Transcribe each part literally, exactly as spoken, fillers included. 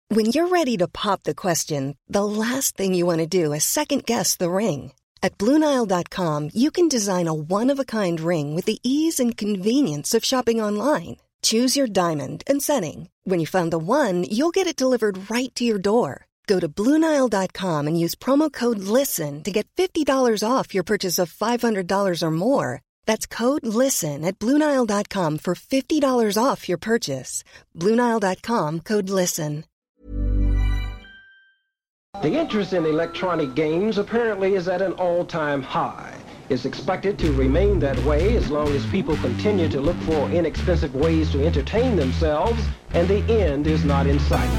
When you're ready to pop the question, the last thing you want to do is second-guess the ring. At Blue Nile dot com, you can design a one-of-a-kind ring with the ease and convenience of shopping online. Choose your diamond and setting. When you find the one, you'll get it delivered right to your door. Go to Blue Nile dot com and use promo code LISTEN to get fifty dollars off your purchase of five hundred dollars or more. That's code LISTEN at Blue Nile dot com for fifty dollars off your purchase. Blue Nile dot com, code LISTEN. The interest in electronic games apparently is at an all-time high. It's expected to remain that way as long as people continue to look for inexpensive ways to entertain themselves, and the end is not in sight.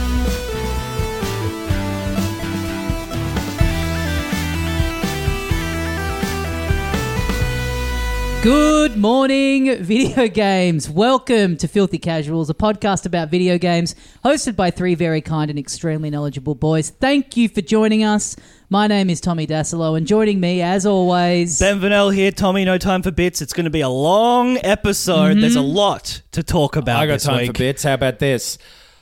Good morning, video games. Welcome to Filthy Casuals, a podcast about video games hosted by three very kind and extremely knowledgeable boys. Thank you for joining us. My name is Tommy Dasilo, and joining me, as always... Ben Vanel here. Tommy, no time for bits. It's going to be a long episode. Mm-hmm. There's a lot to talk about I got this time week. for bits. How about this?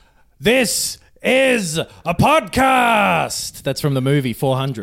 This is a podcast. That's from the movie four hundred.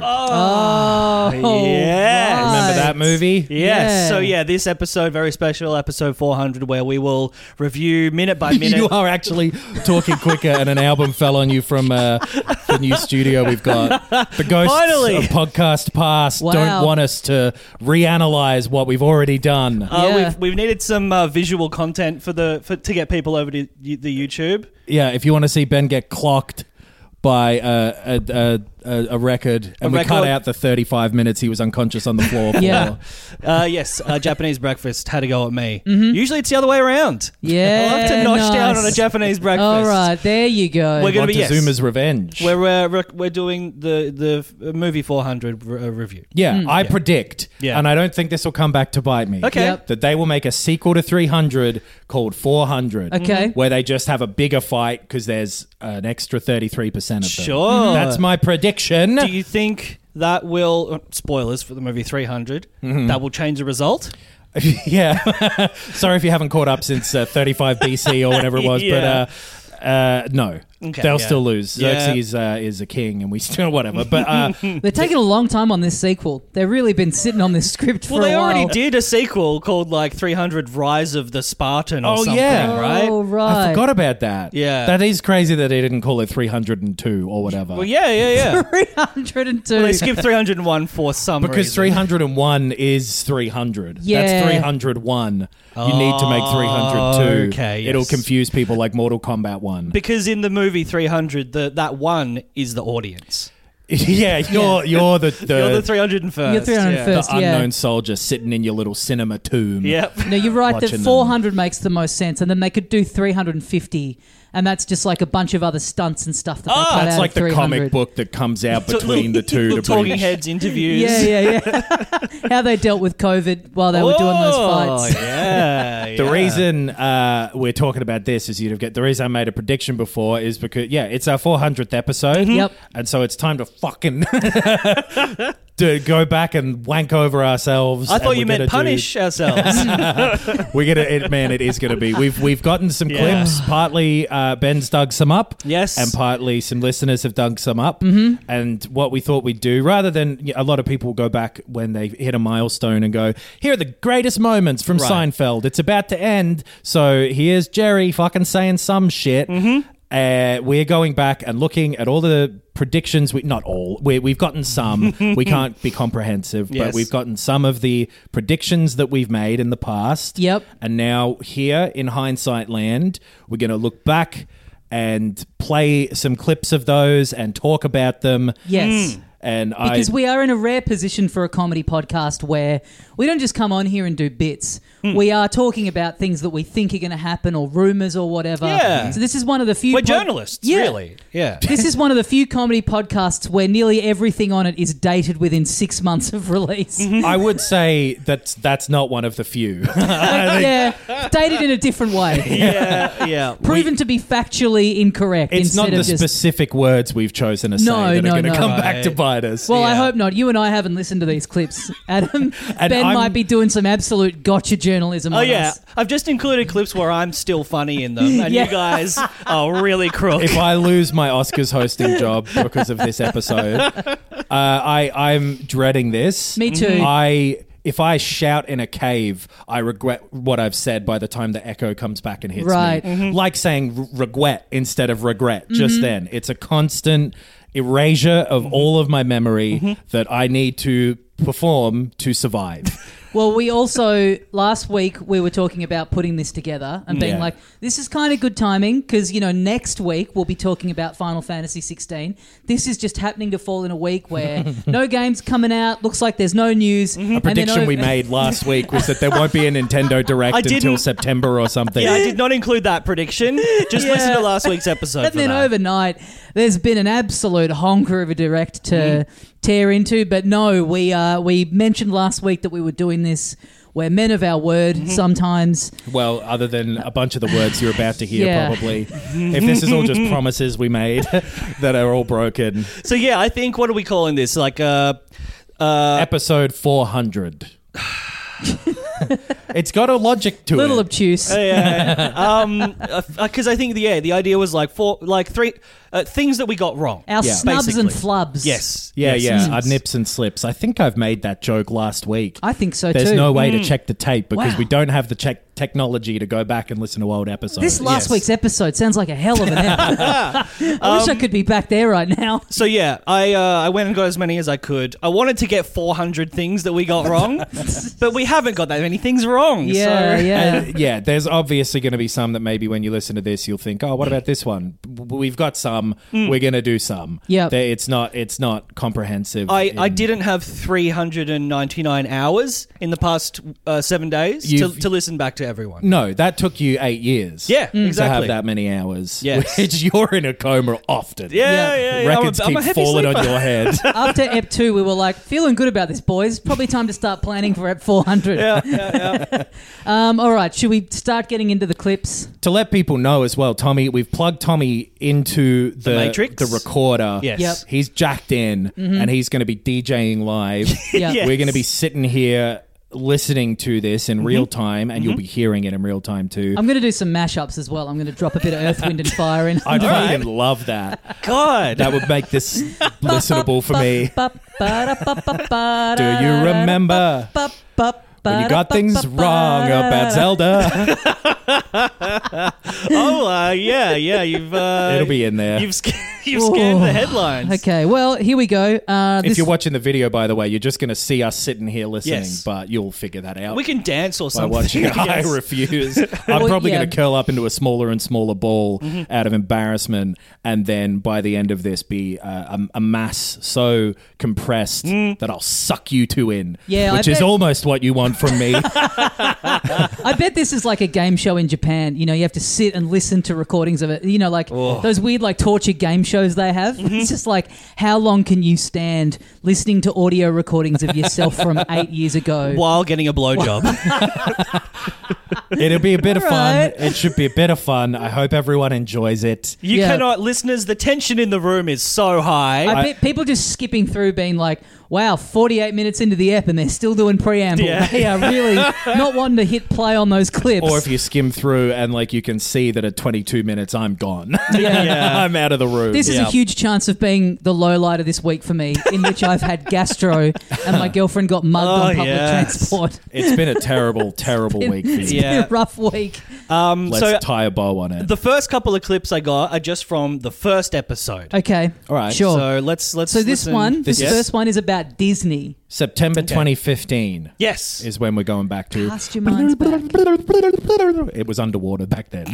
Oh, yes. right. Remember that movie? Yes. Yeah. So, yeah, this episode, very special, episode four hundred, where we will review minute by minute. You are actually talking quicker, and an album fell on you from uh, the new studio we've got. The ghosts Finally. of podcast past Wow. don't want us to reanalyze what we've already done. Uh, Yeah. we've, we've needed some uh, visual content for the for, to get people over to y- the YouTube. Yeah, if you want to see Ben get clocked by uh, a, a, a, a record, and A we cut record? out the thirty-five minutes he was unconscious on the floor for. Yeah. Uh, yes, uh, Japanese breakfast had a go at me. Mm-hmm. Usually it's the other way around. Yeah, I love to notch nice. down on a Japanese breakfast. All right, there you go. We're gonna be- yes. Montezuma's Revenge. We're, uh, rec- we're doing the, the movie four hundred re- uh, review. Yeah, I predict, Yeah. and I don't think this will come back to bite me. Okay. Yep. That they will make a sequel to three hundred called four hundred. Okay. Where they just have a bigger fight because there's an extra thirty-three percent of them. Sure. That's my prediction. Do you think that will... uh, spoilers for the movie three hundred. Mm-hmm. That will change the result? Yeah. Sorry if you haven't caught up since uh, thirty-five B C or whatever it was, Yeah. but uh, uh, no. Okay, They'll yeah. still lose. Yeah. Xerxes uh, is a king and we still... Whatever. But uh, They're taking a long time on this sequel. They've really been sitting on this script for Well, they a while. already did a sequel called like three hundred Rise of the Spartan or Oh, something, yeah. right? Oh, right. I forgot about that. Yeah. That is crazy that they didn't call it three hundred two or whatever. Well, yeah, yeah, yeah. three hundred two. Well, they skipped three hundred one for some Because reason. three hundred one is three hundred. Yeah. That's three hundred one. You need to make three hundred two. Okay, yes. It'll confuse people like Mortal Kombat one. Because in the movie three hundred, the, that one is the audience. yeah, you're you're the, the, You're the three hundred first. You're three hundred yeah. first. the yeah. unknown soldier sitting in your little cinema tomb. Yep. No, you're right that Watching them. four hundred makes the most sense, and then they could do three hundred fifty, and that's just like a bunch of other stunts and stuff that they Oh, cut That's out like of the three hundred. comic book that comes out between the two Little to Talking bridge. Heads interviews. Yeah, yeah, yeah. How they dealt with COVID while they were doing those Oh, fights. yeah. The yeah. reason uh, we're talking about this is you'd get the reason I made a prediction before is because yeah, it's our four hundredth episode. Yep. And so it's time to fucking to go back and wank over ourselves. I and thought we're you meant gonna do- punish ourselves. We're gonna, it, man. It is gonna be. We've we've gotten some Yeah. clips. Partly uh, Ben's dug some up. Yes. and partly some listeners have dug some up. Mm-hmm. And what we thought we'd do, rather than a lot of people go back when they hit a milestone and go, "Here are the greatest moments from Right. Seinfeld. It's about to end, so here's Jerry fucking saying some shit." Mm-hmm. Uh, we're going back and looking at all the predictions. We not all. We, we've gotten some. We can't be comprehensive, Yes. but we've gotten some of the predictions that we've made in the past. Yep. And now here in hindsight land, we're going to look back and play some clips of those and talk about them. Yes. And Because I, we are in a rare position for a comedy podcast where we don't just come on here and do bits. We are talking about things that we think are going to happen or rumors or whatever. Yeah. So this is one of the few... We're pod- journalists, Yeah. really. Yeah. This is one of the few comedy podcasts where nearly everything on it is dated within six months of release. I would say that that's not one of the few. Yeah, dated in a different way. yeah, yeah. Proven to be factually incorrect It's instead not the of just... specific words we've chosen to say No, that no, are going to no. come back to bite one-liners. Well, I Yeah. hope not. You and I haven't listened to these clips, Adam. And Ben I'm- might be doing some absolute gotcha journalism Oh on yeah, us. I've just included clips where I'm still funny in them, and Yeah. you guys are really crook. If I lose my Oscars hosting job because of this episode, uh, I I'm dreading this. Me too. I if I shout in a cave, I regret what I've said by the time the echo comes back and hits Right. me. Like saying r- regret instead of regret. Just then, it's a constant erasure of all of my memory that I need to perform to survive. Well, we also, last week, we were talking about putting this together and being Yeah. like, this is kind of good timing because, you know, next week we'll be talking about Final Fantasy sixteen. This is just happening to fall in a week where no games coming out, looks like there's no news. A prediction we made last week was that there won't be a Nintendo Direct I until didn't- September or something. yeah, I did not include that prediction. Just listen to last week's episode. And for then that. overnight, there's been an absolute honker of a direct to tear into. But no, we uh, we mentioned last week that we were doing this. We're men of our word sometimes. Well, other than a bunch of the words you're about to hear, Yeah. probably. If this is all just promises we made that are all broken. So yeah, I think what are we calling this? Like uh, uh, Episode four hundred. It's got a logic to Little it. obtuse. yeah, um, because I think yeah, the idea was like four, like three uh, things that we got wrong. Our Yeah. snubs and Basically. flubs. Yes. Yeah, yes, yeah, yes, our yes. nips and slips. I think I've made that joke last week. I think so There's too. no way to check the tape because Wow. we don't have the check technology to go back and listen to old episodes. This last Yes. week's episode sounds like a hell of an episode. I Um, wish I could be back there right now. So yeah, I uh, I went and got as many as I could. I wanted to get four hundred things that we got wrong, but we haven't got that many things wrong. Yeah, so. yeah. And, yeah, there's obviously going to be some that maybe when you listen to this, you'll think, "Oh, what about this one?" W- We've got some. We're going to do some. Yep. They- it's not. It's not comprehensive. I, I in- didn't have three hundred ninety-nine hours in the past uh, seven days to, You've- to listen back to everyone. No, that took you eight years. Yeah, to have exactly. that many hours. Yes. Which you're in a coma often. Yeah, Yeah. yeah, yeah. Records I'm a, I'm a keep heavy falling sleeper. on your head. After Ep two, we were like, feeling good about this, boys. Probably time to start planning for Ep four hundred. Yeah, yeah, yeah. Um, all right, should we start getting into the clips? To let people know as well, Tommy, we've plugged Tommy into the, The Matrix? the recorder. Yes. Yep. He's jacked in and he's going to be DJing live. Yeah. Yes. We're going to be sitting here listening to this in real time and you'll be hearing it in real time too. I'm going to do some mashups as well. I'm going to drop a bit of Earth, Wind and Fire in. I'd fucking love that. God. That would make this listenable for me. Do Do you remember when you got things wrong about Zelda? Oh, uh, yeah, yeah. You've uh, It'll be in there. You've sc- you've scanned the headlines. Okay, well, here we go. Uh, If this, you're watching the video, by the way, you're just going to see us sitting here listening, Yes. but you'll figure that out. We can dance or by something. watching it. I Yes. refuse. I'm Well, probably yeah. going to curl up into a smaller and smaller ball Mm-hmm. out of embarrassment, and then by the end of this, be uh, a, a mass so compressed Mm. that I'll suck you two in. Yeah, I which is bet- almost what you want from me. I bet this is like a game show in Japan. You know, you have to sit and listen to recordings of it. You know, like those weird, like torture game shows they have. Mm-hmm. It's just like, how long can you stand listening to audio recordings of yourself from eight years ago? While getting a blowjob. It'll be a bit of fun. Right. It should be a bit of fun. I hope everyone enjoys it. You Yeah. cannot, listeners, the tension in the room is so high. I bet people just skipping through being like, wow, forty-eight minutes into the ep and they're still doing preamble. Yeah. They are really not wanting to hit play on those clips. Or if you skim through and like you can see that at twenty-two minutes I'm gone. Yeah. I'm out of the room. This is Yeah. a huge chance of being the low light of this week for me, in which I've had gastro and my girlfriend got mugged Oh, on public yes. transport. It's been a terrible, terrible week for It's you. been Yeah. a rough week. um, Let's so tie a bow on it. the first couple of clips I got are just from the first episode. Okay. All right. Sure. So let's let's. So this listen. one, this Yes. first one is about Disney. September twenty fifteen Yes. is when we're going back to. Cast your minds back. It was underwater back then.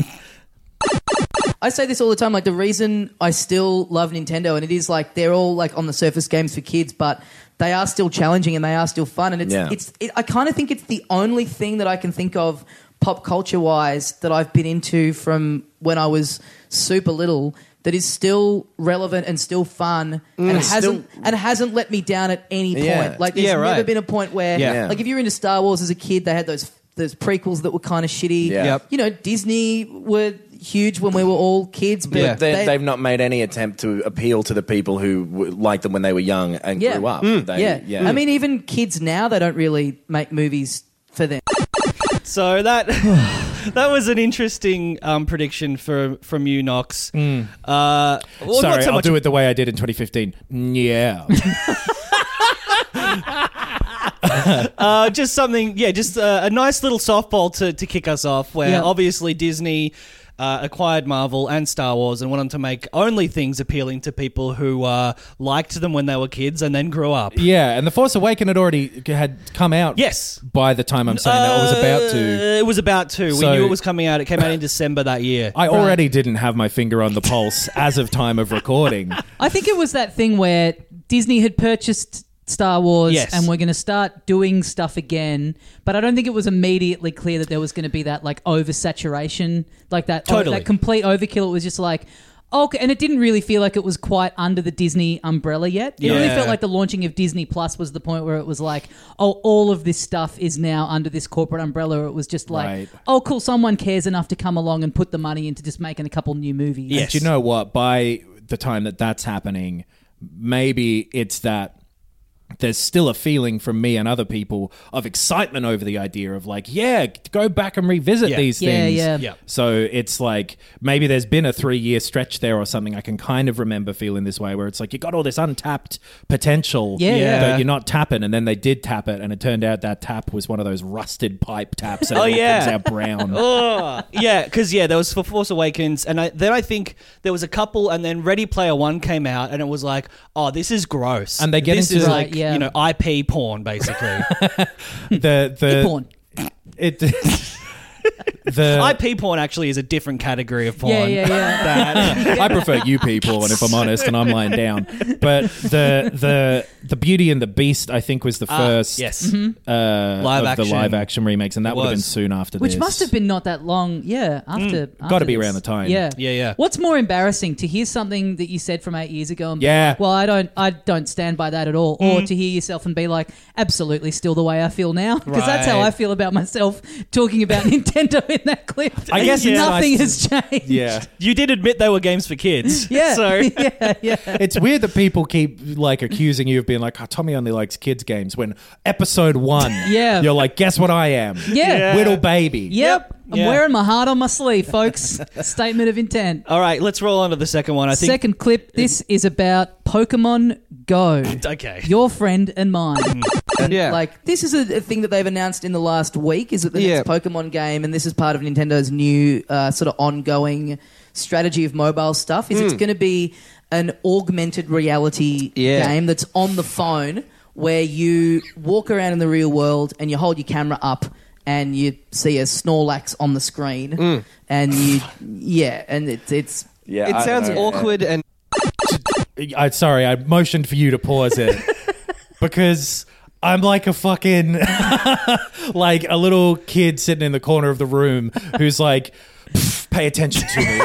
I say this all the time, like the reason I still love Nintendo, and it is like they're all like on the surface games for kids, but they are still challenging and they are still fun. And it's, Yeah. it's, it, I kind of think it's the only thing that I can think of pop culture wise that I've been into from when I was super little that is still relevant and still fun and Mm, hasn't still- and hasn't let me down at any point. Yeah. Like there's Yeah, never right. been a point where, Yeah. like if you're into Star Wars as a kid, they had those those prequels that were kind of shitty. Yeah. Yep. You know, Disney were huge when we were all kids, but But they, they, they've not made any attempt to appeal to the people who w- liked them when they were young and Yeah. grew up. Mm. They, yeah. yeah. I mean, even kids now, they don't really make movies for them. So that that was an interesting um, prediction for from you, Knox. Uh, well, Sorry, not so I'll much do it the way I did in twenty fifteen. Yeah. Uh, just something, yeah, just uh, a nice little softball to, to kick us off, where Yeah. obviously Disney uh, acquired Marvel and Star Wars and wanted to make only things appealing to people who uh, liked them when they were kids and then grew up. Yeah, and The Force Awakens had already had come out. Yes. By the time I'm saying that, it was about Uh, to. It was about to. So- we knew it was coming out. It came out in December that year. I already didn't have my finger on the pulse as of time of recording. I think it was that thing where Disney had purchased Star Wars Yes. and we're going to start doing stuff again, but I don't think it was immediately clear that there was going to be that like oversaturation, like that Totally. that complete overkill. It was just like, okay, and it didn't really feel like it was quite under the Disney umbrella yet. It really Yeah. felt like the launching of Disney Plus was the point where it was like, oh, all of this stuff is now under this corporate umbrella. It was just like, Right. oh, cool, someone cares enough to come along and put the money into just making a couple new movies. Yes. And do you know what? By the time that that's happening, maybe it's that there's still a feeling from me and other people of excitement over the idea of like, yeah, go back and revisit Yeah. these Yeah, things. yeah. Yeah. So it's like maybe there's been a three year stretch there or something. I can kind of remember feeling this way where it's like you got all this untapped potential Yeah, yeah. that you're not tapping, and then they did tap it, and it turned out that tap was one of those rusted pipe taps and Oh, it yeah. comes out brown. Oh, yeah, because yeah, there was for Force Awakens, and I, then I think there was a couple, and then Ready Player One came out, and it was like, oh, this is gross, And they get this into- is Right, like yeah. you know I P porn basically. the the Porn. it the I P porn actually is a different category of porn. Yeah, yeah, yeah. I prefer U P porn if I'm honest, and I'm lying down. But the the the Beauty and the Beast, I think, was the Ah, first yes. uh, Live of action. the live action remakes, and that It would have been was. soon after Which this. must have been not that long, yeah, after. Mm. Gotta after be this. around the time. Yeah. Yeah, yeah. What's more embarrassing, to hear something that you said from eight years ago and be Yeah. like, well, I don't I don't stand by that at all, Mm. or to hear yourself and be like, absolutely still the way I feel now? Because that's how Right. I feel about myself talking about Nintendo in that clip. I guess it's nothing nice has changed. Yeah. You did admit they were games for kids. Yeah. So yeah, yeah. It's weird that people keep like accusing you of being like, oh, Tommy only likes kids games, when episode one, Yeah. you're like, guess what I am? Yeah. Whittle baby. Yep. I'm Yeah. wearing my heart on my sleeve, folks. Statement of intent. all right, let's roll on to the second one. I think. Second clip, this is about Pokemon Go. Okay. Your friend and mine. yeah. Like, this is a, a thing that they've announced in the last week, is that the Yeah. next Pokemon game, and this is part of Nintendo's new uh, sort of ongoing strategy of mobile stuff, is it's going to be an augmented reality Yeah. game that's on the phone, where you walk around in the real world and you hold your camera up and you see a Snorlax on the screen, and you, yeah, and it's it's yeah, It I sounds don't know. awkward and I sorry, I motioned for you to pause it because I'm like a fucking like a little kid sitting in the corner of the room who's like, "Pff, pay attention to me."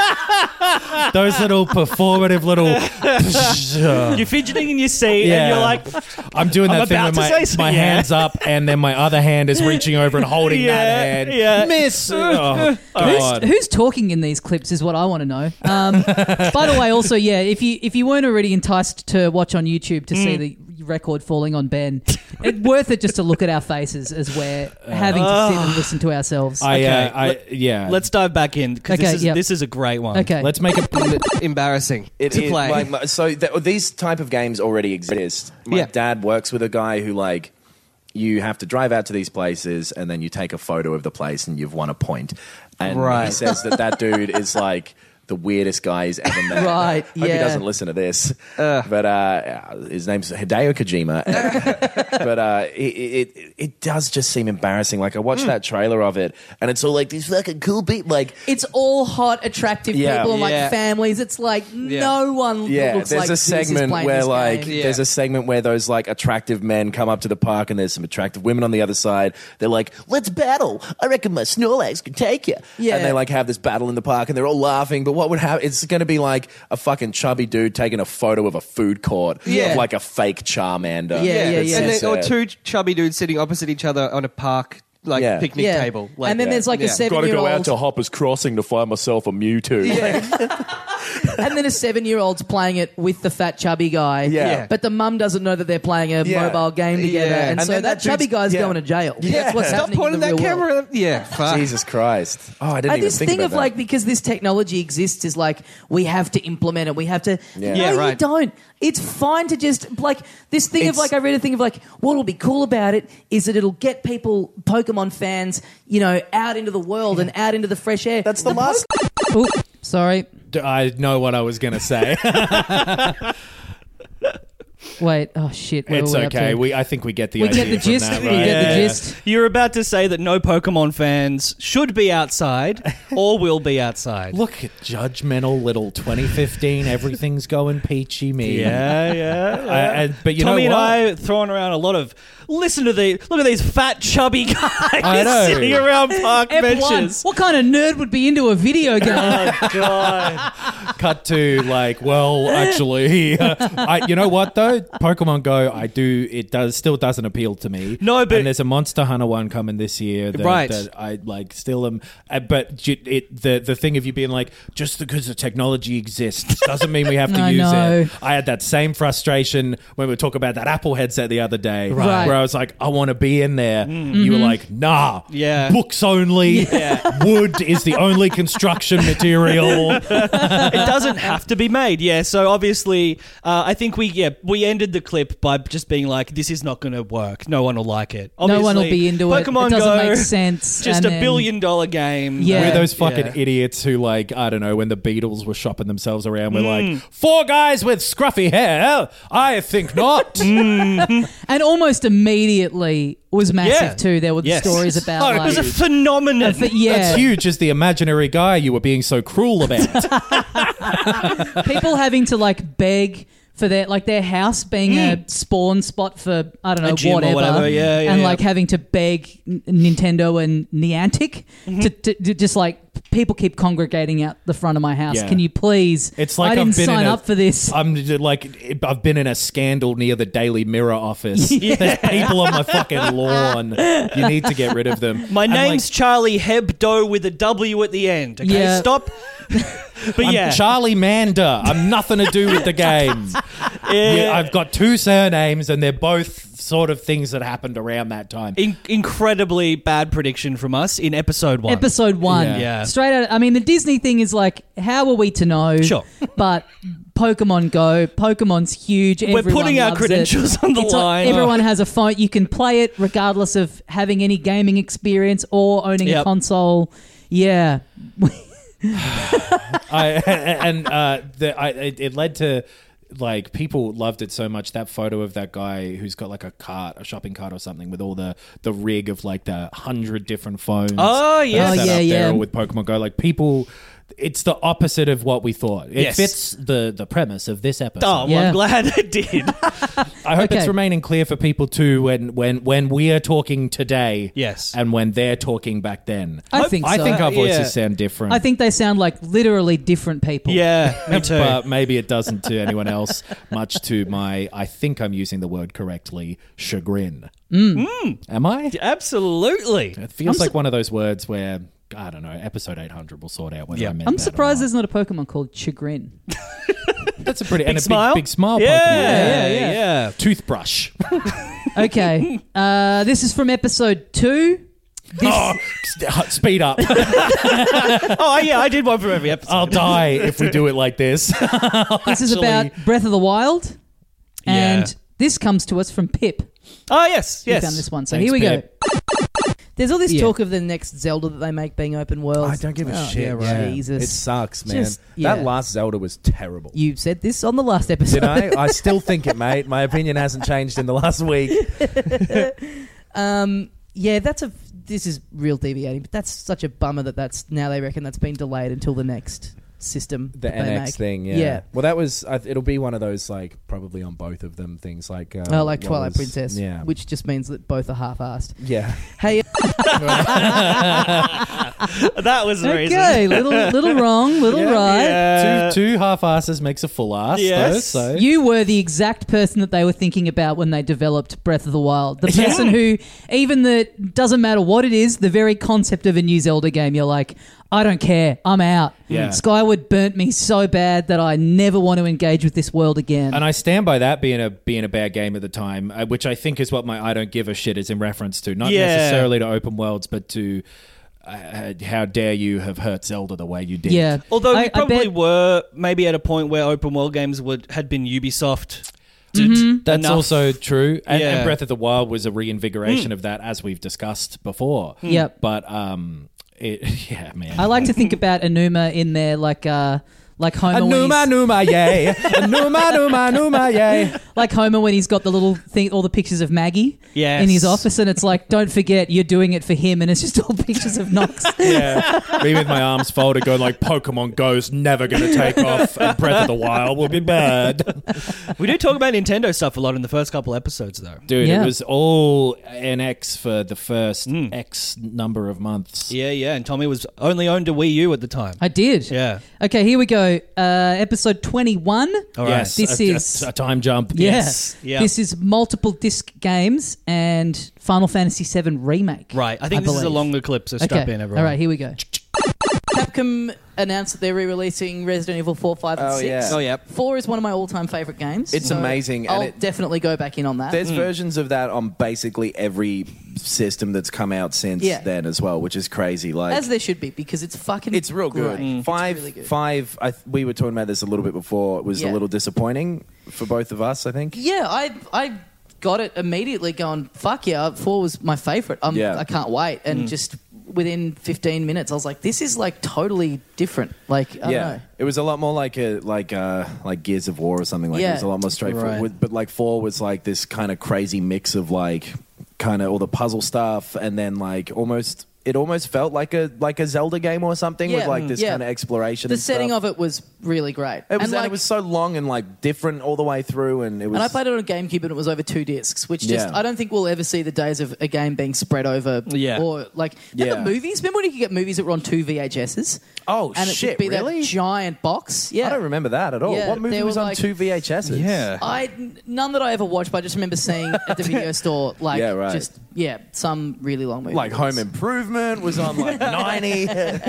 Those little performative little. You're fidgeting in your seat, Yeah. and you're like, I'm doing I'm that thing about with to my, say something, my yeah. hands up, and then my other hand is reaching over and holding Yeah, that hand. yeah. Miss. Oh, Who's, God. who's talking in these clips is what I want to know. Um, by the way, also, yeah, if you if you weren't already enticed to watch on YouTube to Mm. see the record falling on Ben, it's worth it just to look at our faces as we're having to sit and listen to ourselves. I, Okay, uh, I, let- yeah. let's dive back in because Okay, this is yep. this is a great one. okay. let's make it. embarrassing It to is- play. my- my- so th- these type of games already exist. My Yeah. dad works with a guy who like you have to drive out to these places and then you take a photo of the place and you've won a point. And he Right. says that that dude is like the weirdest guy he's ever met. Right, Hope he yeah. doesn't listen to this. But uh, his name's Hideo Kojima. but uh, it, it it does just seem embarrassing. Like I watched that trailer of it, and it's all like these fucking cool beat. Like it's all hot, attractive Yeah. people and like Yeah. families. It's like no one yeah, looks there's like a this is segment playing where this like game. Yeah. there's a segment where those like attractive men come up to the park and there's some attractive women on the other side. They're like, "Let's battle. I reckon my Snorlax can take you." Yeah. And they like have this battle in the park and they're all laughing. But what would happen? It's going to be like a fucking chubby dude taking a photo of a food court Yeah. of like a fake Charmander. Yeah, yeah, That's yeah. so and then, or sad. two chubby dudes sitting opposite each other on a park like Yeah. picnic Yeah. table. Like, and then yeah. there's like yeah. a seven-year-old, Hoppers Crossing to find myself a Mewtwo. and then a seven-year-old's playing it with the fat chubby guy. Yeah. Yeah. But the mum doesn't know that they're playing a Yeah. mobile game together, Yeah. and, And so then that, that chubby dude's- guy's yeah. going to jail. Yeah. That's what's Stop happening pointing in the that real world. camera. Yeah, fuck. Jesus Christ. Oh, I didn't I even just think think about of that. like, because this technology exists, is like we have to implement it. We have to. Yeah. No, Yeah, you right. don't. It's fine to just like this thing of It's- like I read a thing of like what'll be cool about it is that it'll get people, Pokemon fans, you know, out into the world and out into the fresh air. That's the last... Oop, sorry. I know what I was going to say. Wait. Oh shit. Where It's were we up okay. to? We I think we get the We idea get the from gist. that, We right? get the Yeah. gist. You're about to say that no Pokemon fans should be outside or will be outside. Look at judgmental little twenty fifteen. Everything's going peachy me. Yeah, yeah. Uh, and, but you Tommy know and what? I throwing around a lot of. Listen to the look at these fat chubby guys I know. sitting around park F one. benches. What kind of nerd would be into a video game? Oh God! Cut to like, well, actually, I, you know what though? Pokemon Go, I do. It does still doesn't appeal to me. No, but- and there's a Monster Hunter one coming this year. That, Right. That I like still am. Uh, but j- it the the thing of you being like, just because the technology exists doesn't mean we have to I use know. it. I had that same frustration when we were talking about that Apple headset the other day, Right. where I was like, I want to be in there. You were like, nah, Yeah. books only. Wood is the only construction material. It doesn't have to be made. Yeah. So obviously, uh, I think we yeah we ended the clip by just being like, this is not going to work. No one will like it. No one will Obviously, be into it. Pokemon It doesn't Go, make sense. Just And a then- billion dollar game. Yeah. We're those fucking Yeah. idiots who, like, I don't know, when the Beatles were shopping themselves around, we're Mm. like, four guys with scruffy hair? I think not. And almost immediately was massive Yeah. too. There were the Yes. stories about Oh, it like, was a phenomenon. a ph- yeah, That's huge as the imaginary guy you were being so cruel about. people having to like beg for their like their house being a spawn spot for I don't know A gym or whatever, whatever, yeah, yeah, and yeah. like having to beg N- Nintendo and Niantic Mm-hmm. to, to, to just like people keep congregating out the front of my house. Yeah. Can you please? It's like I I've didn't been sign in a- up for this. I'm j- like, I've been in a scandal near the Daily Mirror office. There's people on my fucking lawn. You need to get rid of them. My And, like, name's Charlie Hebdo with a W at the end. Okay, Yeah. stop. But I'm yeah, Charlie Manda. I'm nothing to do with the game. Yeah, I've got two surnames, and they're both sort of things that happened around that time. In- incredibly bad prediction from us in episode one. Episode one, Yeah. Yeah. straight out. I mean, the Disney thing is like, how are we to know? Sure. But Pokemon Go, Pokemon's huge. We're Everyone putting our loves credentials it. on the It's like line. everyone has a phone. You can play it regardless of having any gaming experience or owning a Yep. console. Yeah. I, and uh, the, I, it, it led to like people loved it so much. That photo of that guy who's got like a cart, a shopping cart or something, with all the the rig of like the hundred different phones. Oh, that are yes. Oh, set yeah, up there yeah. with Pokemon Go. Like people, it's the opposite of what we thought. It Yes. fits the the premise of this episode. Oh, well, Yeah. I'm glad it did. I hope Okay. it's remaining clear for people too when when when we are talking today, Yes. and when they're talking back then. I think I so. think our voices Yeah. sound different. I think they sound like literally different people. Yeah, me too. But maybe it doesn't to anyone else, much to my, I think I'm using the word correctly, chagrin. Mm. Am I? Absolutely. It feels I'm like su- one of those words where, I don't know, episode eight hundred will sort out whether Yeah. I meant I'm that or surprised not. there's not a Pokemon called Chagrin. That's a pretty, and a smile? big, big smile Yeah, Pokemon. yeah, yeah. yeah. Toothbrush. Okay. uh, this is from episode two. Oh, speed up. Oh, yeah, I did one for every episode. I'll die if we do it like this. This is Actually- about Breath of the Wild. And Yeah. this comes to us from Pip. Oh, yes, We yes. found this one. So Thanks, here we Pip. go. There's all this Yeah. talk of the next Zelda that they make being open world. I don't give a Oh, shit. Yeah, Yeah. Jesus. It sucks, man. Just- yeah. That last Zelda was terrible. You said this on the last episode. Did I? I still think it, mate. My opinion hasn't changed in the last week. Um, yeah, that's a. This is real deviating, but that's such a bummer that that's now they reckon that's been delayed until the next system. The that they N X make. thing, yeah. Yeah. Well, that was. I- It'll be one of those like probably on both of them things like. Uh, Oh, like what Twilight was- Princess, Yeah. which just means that both are half-assed. Yeah. Hey, That was the reason. okay, little little wrong, little right. Yeah. two two half asses makes a full ass. Yes. Though, so You were the exact person that they were thinking about when they developed Breath of the Wild. The person who, even the doesn't matter what it is, the very concept of a new Zelda game, you're like, I don't care, I'm out. Yeah. Skyward burnt me so bad that I never want to engage with this world again. And I stand by that being a being a bad game at the time, uh, which I think is what my I don't give a shit is in reference to, not Yeah. necessarily to open worlds, but to uh, how dare you have hurt Zelda the way you did. yeah. Although I- we I probably bet- were maybe at a point where open world games would had been Ubisoft. Mm-hmm. That's enough. also true. And, Yeah. and Breath of the Wild was a reinvigoration of that, as we've discussed before. Yep. But um, it, yeah, man. I like to think about Enuma in there like uh, like Homer when Numa he's, numa yay, numa numa numa yay. like Homer when he's got the little thing, all the pictures of Maggie Yes. in his office, and it's like, don't forget, you're doing it for him, and it's just all pictures of Nox. Yeah, me with my arms folded, going like Pokemon Go's never going to take off, and Breath of the Wild will be bad. We do talk about Nintendo stuff a lot in the first couple episodes, though. Dude, Yeah. it was all N X for the first X number of months. Yeah, yeah. And Tommy was only owned a Wii U at the time. I did. Yeah. Okay, here we go. Uh, episode twenty-one. All right. Yes, This a, is- a, a time jump. Yeah. Yes. Yeah. This is multiple disc games and Final Fantasy seven Remake. Right. I think this is a believe. longer clip, so strap Okay. in, everyone. All right, here we go. Capcom announced that they're re-releasing Resident Evil four, five, and Oh, six. yeah. Oh, yeah. four is one of my all-time favourite games. It's so amazing, and I'll it- definitely go back in on that. There's versions of that on basically every system that's come out since Yeah. then as well, which is crazy. Like As there should be, because it's fucking it's real good. great. It's Five, really good. five. I, th- we were talking about this a little bit before. It was Yeah. a little disappointing for both of us, I think. Yeah, I I got it immediately going, fuck yeah, four was my favourite. I'm, Yeah. I can't wait. Mm. And just within fifteen minutes, I was like, this is like totally different. Like, I yeah, don't know. it was a lot more like a like uh like Gears of War or something. Like Yeah. it was a lot more straightforward. Right. But like four was like this kind of crazy mix of like kind of all the puzzle stuff, and then like almost it almost felt like a like a Zelda game or something Yeah. with like this Yeah. kind of exploration. The and setting stuff. of it was really great. It was, and, and like, it was so long and like different all the way through, and it was. and I played it on a GameCube, and it was over two discs, which just Yeah. I don't think we'll ever see the days of a game being spread over. Yeah. Or like remember Yeah. movies. Remember when you could get movies that were on two V H S's? Oh and it shit! would be really? that giant box. Yeah. I don't remember that at all. Yeah, what movie there was were, on like- two V H S's? Yeah. I none that I ever watched, but I just remember seeing at the video store, like, Yeah, right. just yeah, some really long movie. Like Home Improvement was on like ninety.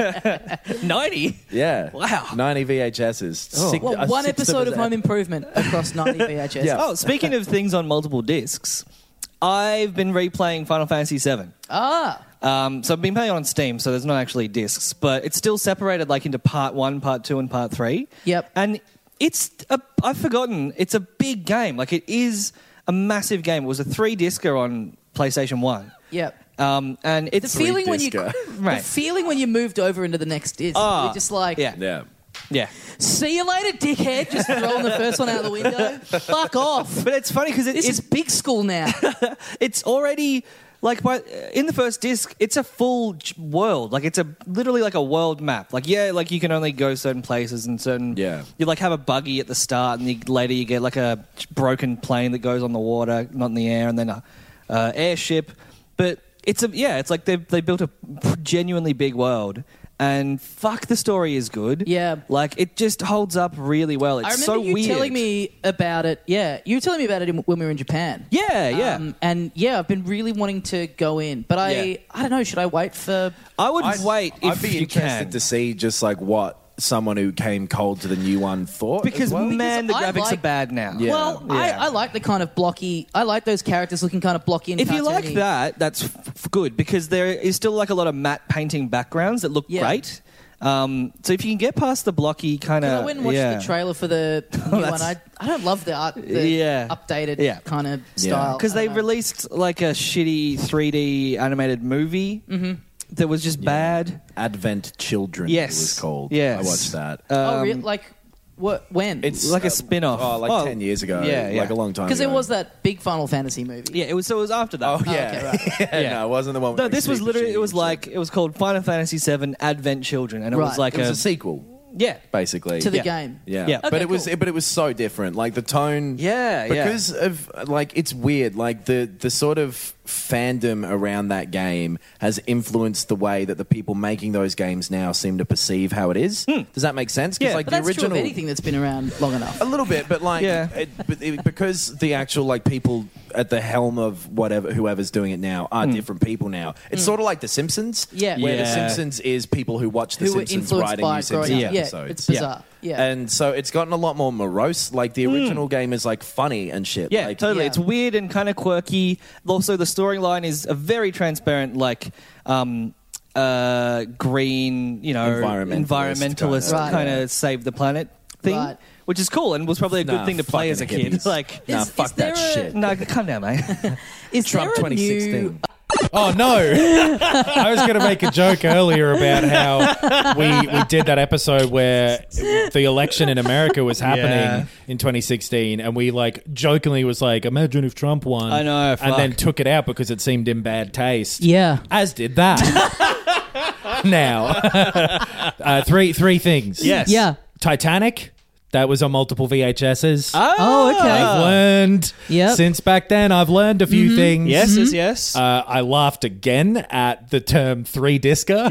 ninety? Yeah. Wow. ninety V H S's. Six- Well, uh, one six episode of them. Home Improvement across ninety V H S. Yeah. Oh, speaking of things on multiple discs, I've been replaying Final Fantasy seven. Ah, Um, so I've been playing it on Steam, so there's not actually discs, but it's still separated like into part one, part two, and part three. Yep. And it's a, I've forgotten. It's a big game. Like it is a massive game. It was a three discer on PlayStation One. yep. Um, and The it's feeling when you disco. Right. the feeling when you moved over into the next disc, Ah, you're just like, yeah. Yeah. Yeah. see you later, dickhead. Just throwing the first one out the window. Fuck off. But it's funny because it, This it's is big school now. it's already like by, in the first disc it's a full j- world, like it's a literally like a world map. Like yeah, like you can only go certain places and certain Yeah. you like have a buggy at the start and you, later you get like a broken plane that goes on the water, not in the air, and then a uh, airship. But it's a yeah it's like they they built a genuinely big world. And fuck, the story is good. Yeah. like it just holds up really well. It's I remember so you weird. telling me about it. Yeah, you were telling me about it in, when we were in Japan. Yeah, yeah. Um, and yeah, I've been really wanting to go in, but I, Yeah. I don't know. Should I wait for? I would I'd, wait if I'd be you interested can. to see just like what someone who came cold to the new one thought. Because, as well. man, the Because I graphics like- are bad now. Yeah. Well, Yeah. I, I like the kind of blocky. I like those characters looking kind of blocky. And If you like cartoony. that, that's f- f- good because there is still like a lot of matte painting backgrounds that look Yeah. great. Um, so if you can get past the blocky kind 'Cause of, I went and watched yeah. the trailer for the new one. that's- I, I don't love the art, the Yeah. updated Yeah. kind of style. because I they don't know. released like a shitty three D animated movie that was just bad. Advent Children. Yes. It was called. Yes. I watched that. Oh, Um, really? Like what? When? It's like a uh, spin-off. Oh, like Oh, ten years ago. yeah, yeah. Like a long time. because ago. there was that big Final Fantasy movie. Yeah, it was. So it was after that. Oh okay, yeah. right. yeah. No, it wasn't the one. With No, like this was Steve literally. It was Buscemi. like it was called Final Fantasy seven Advent Children, and it Right. was like It was a a sequel. Yeah. basically. to the Yeah. game. Yeah, Yeah. but Okay, it was, cool. but it was so different. Like the tone, Yeah, yeah. because of like it's weird. Like the the sort of fandom around that game has influenced the way that the people making those games now seem to perceive how it is. Does that make sense? 'Cause, Yeah, like But the that's original, true of anything that's been around long enough. a little bit, but like, Yeah. it, but it, because the actual like people at the helm of whatever whoever's doing it now are different people now. It's sort of like The Simpsons, Yeah. where The Yeah. Simpsons is people who watch The Who were Simpsons influenced writing by new growing Simpsons up. Yeah, episodes. it's bizarre. Yeah. And so it's gotten a lot more morose. Like the original game is like funny and shit. Yeah, like, totally. Yeah. It's weird and kind of quirky. Also, the storyline is a very transparent, like um, uh, green, you know, Environmentalist environmentalist kinda. kind of Right. save the planet thing, Right. which is cool and was probably a good Nah, thing to play as a fucking kid. hippies. Like, Nah, Is- fuck is there that a- shit. no, calm down, mate. Is Trump there a twenty sixteen. new? Oh no! I was going to make a joke earlier about how we we did that episode where the election in America was happening Yeah. in twenty sixteen, and we like jokingly was like, "Imagine if Trump won." I know, and then fuck. took it out because it seemed in bad taste. Yeah. As did that. Now, uh, three three things. Yes. Yeah. Titanic. That was on multiple V H S's. Oh, okay. I've learned Yep. since back then. I've learned a few things. Yes, yes, yes. Uh, I laughed again at the term three discer.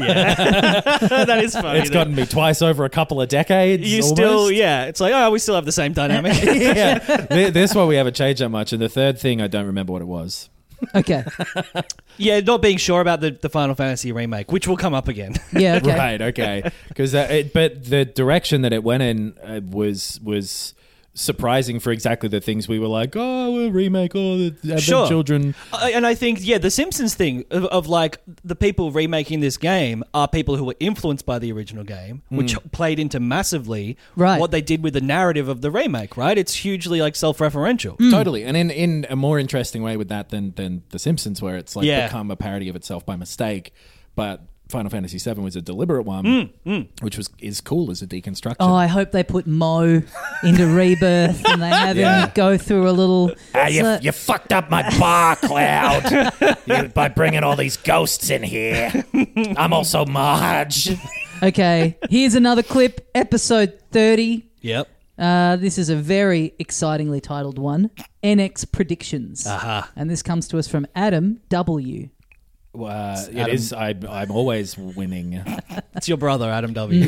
that is funny. It's gotten me twice over a couple of decades. you almost. still, yeah. It's like, oh, we still have the same dynamic. yeah. Th- This one we haven't changed that much. And the third thing, I don't remember what it was. Okay. yeah, not being sure about the, the Final Fantasy remake, which will come up again. Yeah. Okay. Right. Okay. Because, uh, it, but the direction that it went in uh, was was surprising for exactly the things we were like. Oh, we'll remake all the Advent Sure. Children. I- and I think, yeah, the Simpsons thing of, of like the people remaking this game are people who were influenced by the original game, which played into massively Right. what they did with the narrative of the remake, right? It's hugely like self-referential. Totally, and in, in a more interesting way with that than than The Simpsons, where it's like Yeah. become a parody of itself by mistake. But Final Fantasy seven was a deliberate one, which was is cool as a deconstruction. Oh, I hope they put Mo into Rebirth and they have Yeah. him go through a little. Ah, you, So- you fucked up my bar, Cloud, you, by bringing all these ghosts in here. I'm also Marge. Okay, here's another clip, episode thirty. Yep. Uh, this is a very excitingly titled one, N X Predictions. Aha. And this comes to us from Adam W. Uh, it Adam- is. I, I'm always winning. It's your brother, Adam W.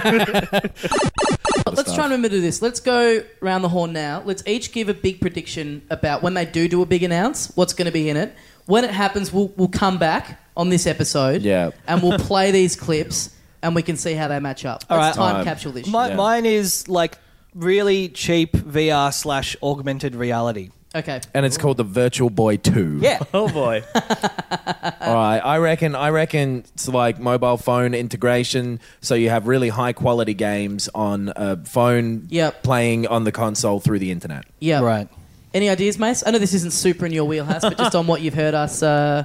Let's try and remember to do this. Let's go round the horn now. Let's each give a big prediction about when they do do a big announce, what's going to be in it. When it happens, we'll we'll come back on this episode, Yeah. and we'll play these clips, and we can see how they match up. All Let's right. time Alright. capsule this. My, Yeah. Mine is like really cheap V R slash augmented reality. Okay. And it's called the Virtual Boy two. Yeah. Oh boy. All right. I reckon. I reckon it's like mobile phone integration, so you have really high quality games on a phone, Yep. playing on the console through the internet. Yeah. Right. Any ideas, Mace? I know this isn't super in your wheelhouse, but just on what you've heard us. Uh,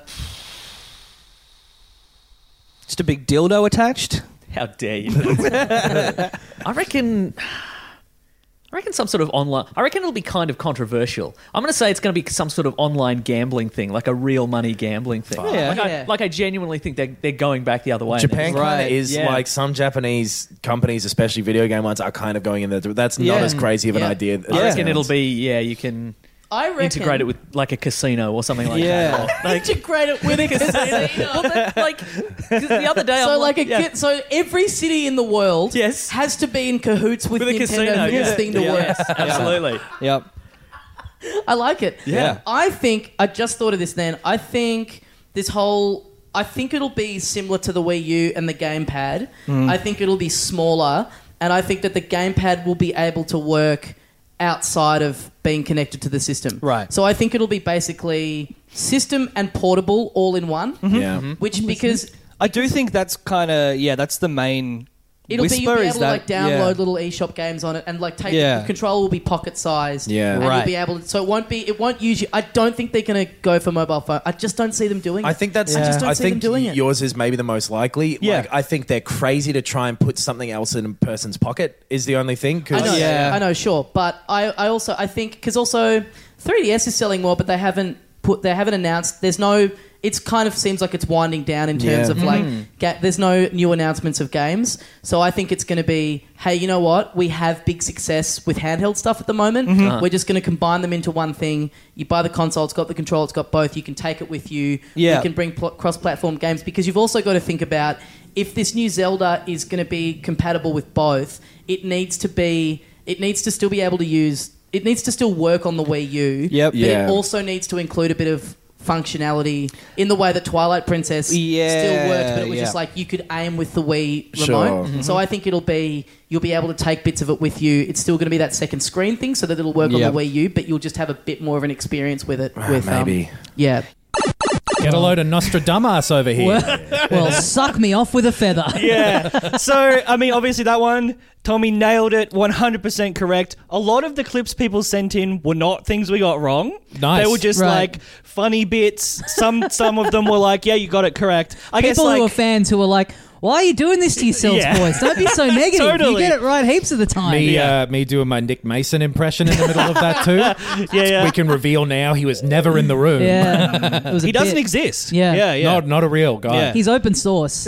Just a big dildo attached. How dare you? I reckon. I reckon some sort of online. I reckon it'll be kind of controversial. I'm going to say it's going to be some sort of online gambling thing, like a real money gambling thing. Yeah. Like, Yeah. I, like I genuinely think they're, they're going back the other way. Japan kind Right, of is yeah. like some Japanese companies, especially video game ones, are kind of going in there. That's not Yeah. as crazy of an Yeah. idea. As I it reckon sounds. it'll be yeah. You can I reckon. integrate it with like a casino or something like Yeah. that. Or, like, Integrate it with a casino. well, that, like 'cause the other day, So I'm like a yeah. kid, so every city in the world Yes. has to be in cahoots with, with a Nintendo casino for this yeah. thing to yeah. work. Yes, absolutely. Yep. I like it. Yeah. I think I just thought of this then. I think this whole I think it'll be similar to the Wii U and the gamepad. I think it'll be smaller, and I think that the gamepad will be able to work outside of being connected to the system. Right. So I think it'll be basically system and portable all in one. Yeah. Which because I do think that's kind of yeah. That's the main. It'll whisper be you'll be is able that, to like download yeah. little eShop games on it and like take Yeah. the controller will be pocket sized. Yeah. and Right. you'll be able to, so it won't be it won't use you. I don't think they're going to go for mobile phone. I just don't see them doing it. I think that's. I just don't I see think them doing it. yours is maybe the most likely. Yeah. Like, I think they're crazy to try and put something else in a person's pocket. Is the only thing. 'cause- I know, Yeah. I know, sure, but I, I also I think because also three D S is selling more, but they haven't put they haven't announced. There's no It's kind of seems like it's winding down in terms Yeah. of like ga- there's no new announcements of games. So I think it's going to be, hey, you know what? We have big success with handheld stuff at the moment. Uh-huh. We're just going to combine them into one thing. You buy the console, it's got the controller, it's got both. You can take it with you. Yeah. You can bring pl- cross-platform games because you've also got to think about if this new Zelda is going to be compatible with both, it needs to be it needs to still be able to use it needs to still work on the Wii U. Yep. But Yeah. it also needs to include a bit of functionality in the way that Twilight Princess Yeah, still worked, but it was yeah. just like you could aim with the Wii Sure. remote. Mhm. So I think it'll be you'll be able to take bits of it with you. It's still going to be that second screen thing, so that it'll work Yep. on the Wii U, but you'll just have a bit more of an experience with it. with um, maybe. yeah. Get a load of Nostradamus over here. Well, well, suck me off with a feather. Yeah. So, I mean, obviously that one, Tommy nailed it, one hundred percent correct. A lot of the clips people sent in were not things we got wrong. Nice. They were just Right. like funny bits. Some some of them were like, yeah, you got it correct. I guess People like, who are fans who are like, why are you doing this to yourselves, Yeah. boys? Don't be so negative. Totally. You get it right heaps of the time. Me, Yeah. uh, me doing my Nick Mason impression in the middle of that too. yeah, yeah. We can reveal now he was never in the room. Yeah. It was a he doesn't bit- exist. Yeah. Yeah, yeah. Not, not a real guy. Yeah. He's open source.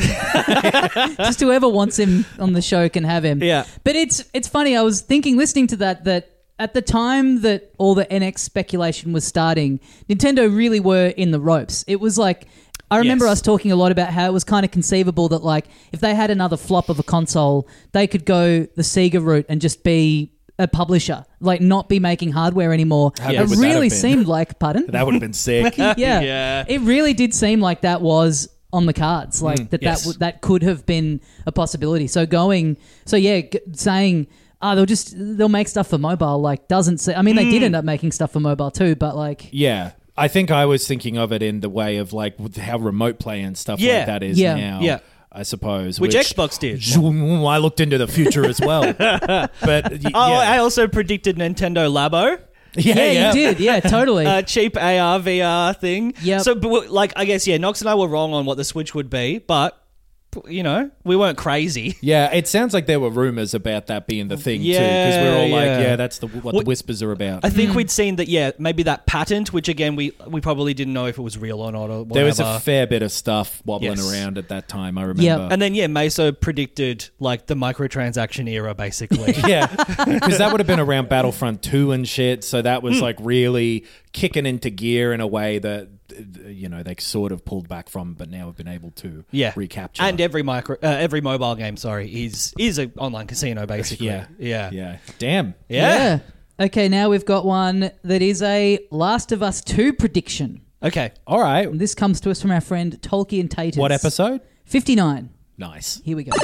Just whoever wants him on the show can have him. Yeah. But it's it's funny. I was thinking, listening to that, that at the time that all the N X speculation was starting, Nintendo really were in the ropes. It was like, I remember Yes. us talking a lot about how it was kind of conceivable that, like, if they had another flop of a console, they could go the Sega route and just be a publisher, like not be making hardware anymore. How It good would that really have been? seemed like, pardon? That would have been sick. yeah. Yeah. It really did seem like that was on the cards, like that yes. that w- that could have been a possibility. So going, so yeah, g- saying, ah, they'll just they'll make stuff for mobile, like doesn't say. I mean, they did end up making stuff for mobile too, but like, Yeah. I think I was thinking of it in the way of like with how remote play and stuff Yeah. like that is Yeah. now. Yeah. I suppose. Which Xbox did. I looked into the future as well. But y- Oh, yeah. I also predicted Nintendo Labo. yeah, yeah, yeah. you did, yeah, totally. A cheap A R, V R thing. Yep. So, but, like, I guess, yeah, Knox and I were wrong on what the Switch would be, but, you know, we weren't crazy. Yeah, it sounds like there were rumors about that being the thing too, because we were all like, Yeah, "Yeah, yeah. that's the what Well, the whispers are about." I think we'd seen that, yeah, maybe that patent, which again, we we probably didn't know if it was real or not or whatever. There was a fair bit of stuff wobbling Yes. around at that time. I remember. Yep. And then, yeah, Meso predicted, like, the microtransaction era, basically. yeah, because that would have been around Battlefront two and shit. So that Hmm. was like really kicking into gear in a way that you know they sort of pulled back from, but now have been able to Yeah, recapture. and every micro, uh, every mobile game, sorry, is is an online casino basically. yeah, yeah, yeah. Damn. yeah. yeah. Okay, now we've got one that is a Last of Us two prediction. Okay, All right. This comes to us from our friend Tolkien Taters. What episode? fifty-nine. Nice. Here we go.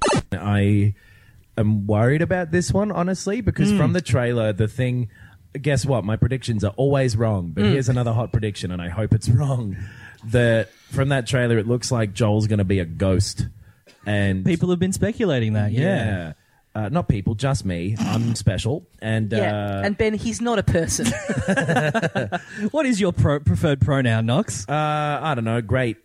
I am worried about this one, honestly, because from the trailer, the thing. Guess what? My predictions are always wrong, but here's another hot prediction, and I hope it's wrong. That from that trailer, it looks like Joel's going to be a ghost, and people have been speculating that. yeah, uh, not people, just me. I'm special, and Yeah. uh, And Ben, he's not a person. What is your pro- preferred pronoun, Knox? uh, I don't know. Great.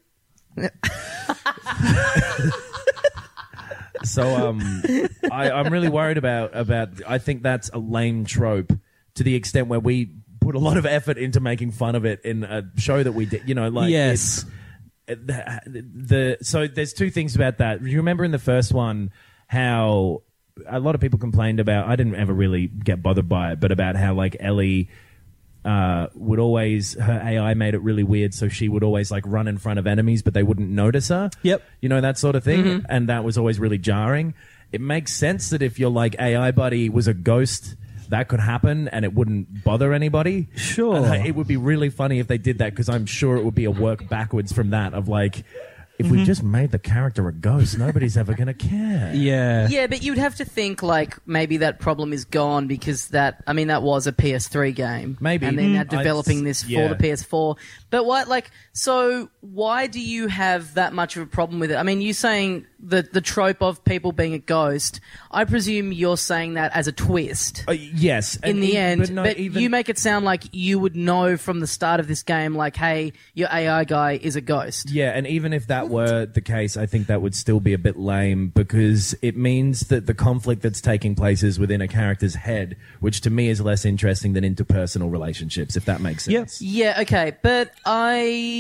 So um, I, I'm really worried about about. I think that's a lame trope to the extent where we put a lot of effort into making fun of it in a show that we did. You know, like Yes. it's, the, the so there's two things about that. You remember in the first one how a lot of people complained about. I didn't ever really get bothered by it, but about how like Ellie. Uh, would always her A I made it really weird, so she would always like run in front of enemies, but they wouldn't notice her. Yep. You know, that sort of thing, Mm-hmm. and that was always really jarring. It makes sense that if your like A I buddy was a ghost, that could happen and it wouldn't bother anybody. Sure. And, like, it would be really funny if they did that, because I'm sure it would be a work backwards from that of like, if we just made the character a ghost, nobody's ever gonna care. Yeah. Yeah, but you'd have to think like maybe that problem is gone because that I mean that was a P S three game, Maybe. and then Mm. they're developing I- this for yeah. the P S four. But what like so why do you have that much of a problem with it? I mean, you saying the the trope of people being a ghost. I presume you're saying that as a twist. Uh, yes. In and the e- end, but, but, not even, you make it sound like you would know from the start of this game, like, hey, your A I guy is a ghost. Yeah, and even if that were the case, I think that would still be a bit lame, because it means that the conflict that's taking place is within a character's head, which to me is less interesting than interpersonal relationships, if that makes sense. Yeah, okay, but I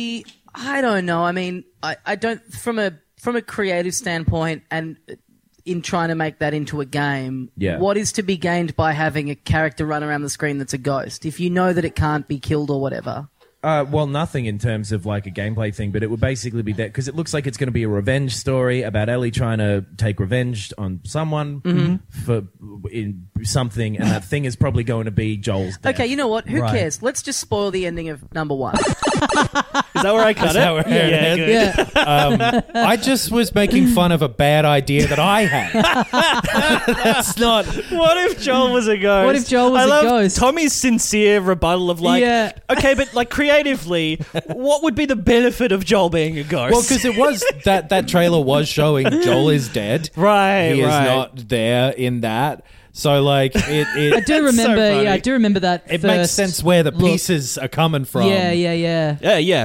I don't know. I mean, I, I don't from a from a creative standpoint and in trying to make that into a game, Yeah. what is to be gained by having a character run around the screen that's a ghost? If you know that it can't be killed or whatever. Uh, well, nothing in terms of like a gameplay thing, but it would basically be that because it looks like it's going to be a revenge story about Ellie trying to take revenge on someone Mm-hmm. for in something, and that thing is probably going to be Joel's death. Okay, you know what? Who Right. cares? Let's just spoil the ending of number one. Is that where I cut Is it? that where it yeah, is? good. Yeah. I just was making fun of a bad idea that I had. That's not. What if Joel was a ghost? What if Joel was I a love ghost? Tommy's sincere rebuttal of like, Yeah. okay, but like creatively, what would be the benefit of Joel being a ghost? Well, because it was that that trailer was showing Joel is dead. right, He right. is not there in that. So like it. it I do remember. funny. yeah, I do remember that. It first makes sense where the look. pieces are coming from. Yeah, yeah, yeah. Yeah, yeah.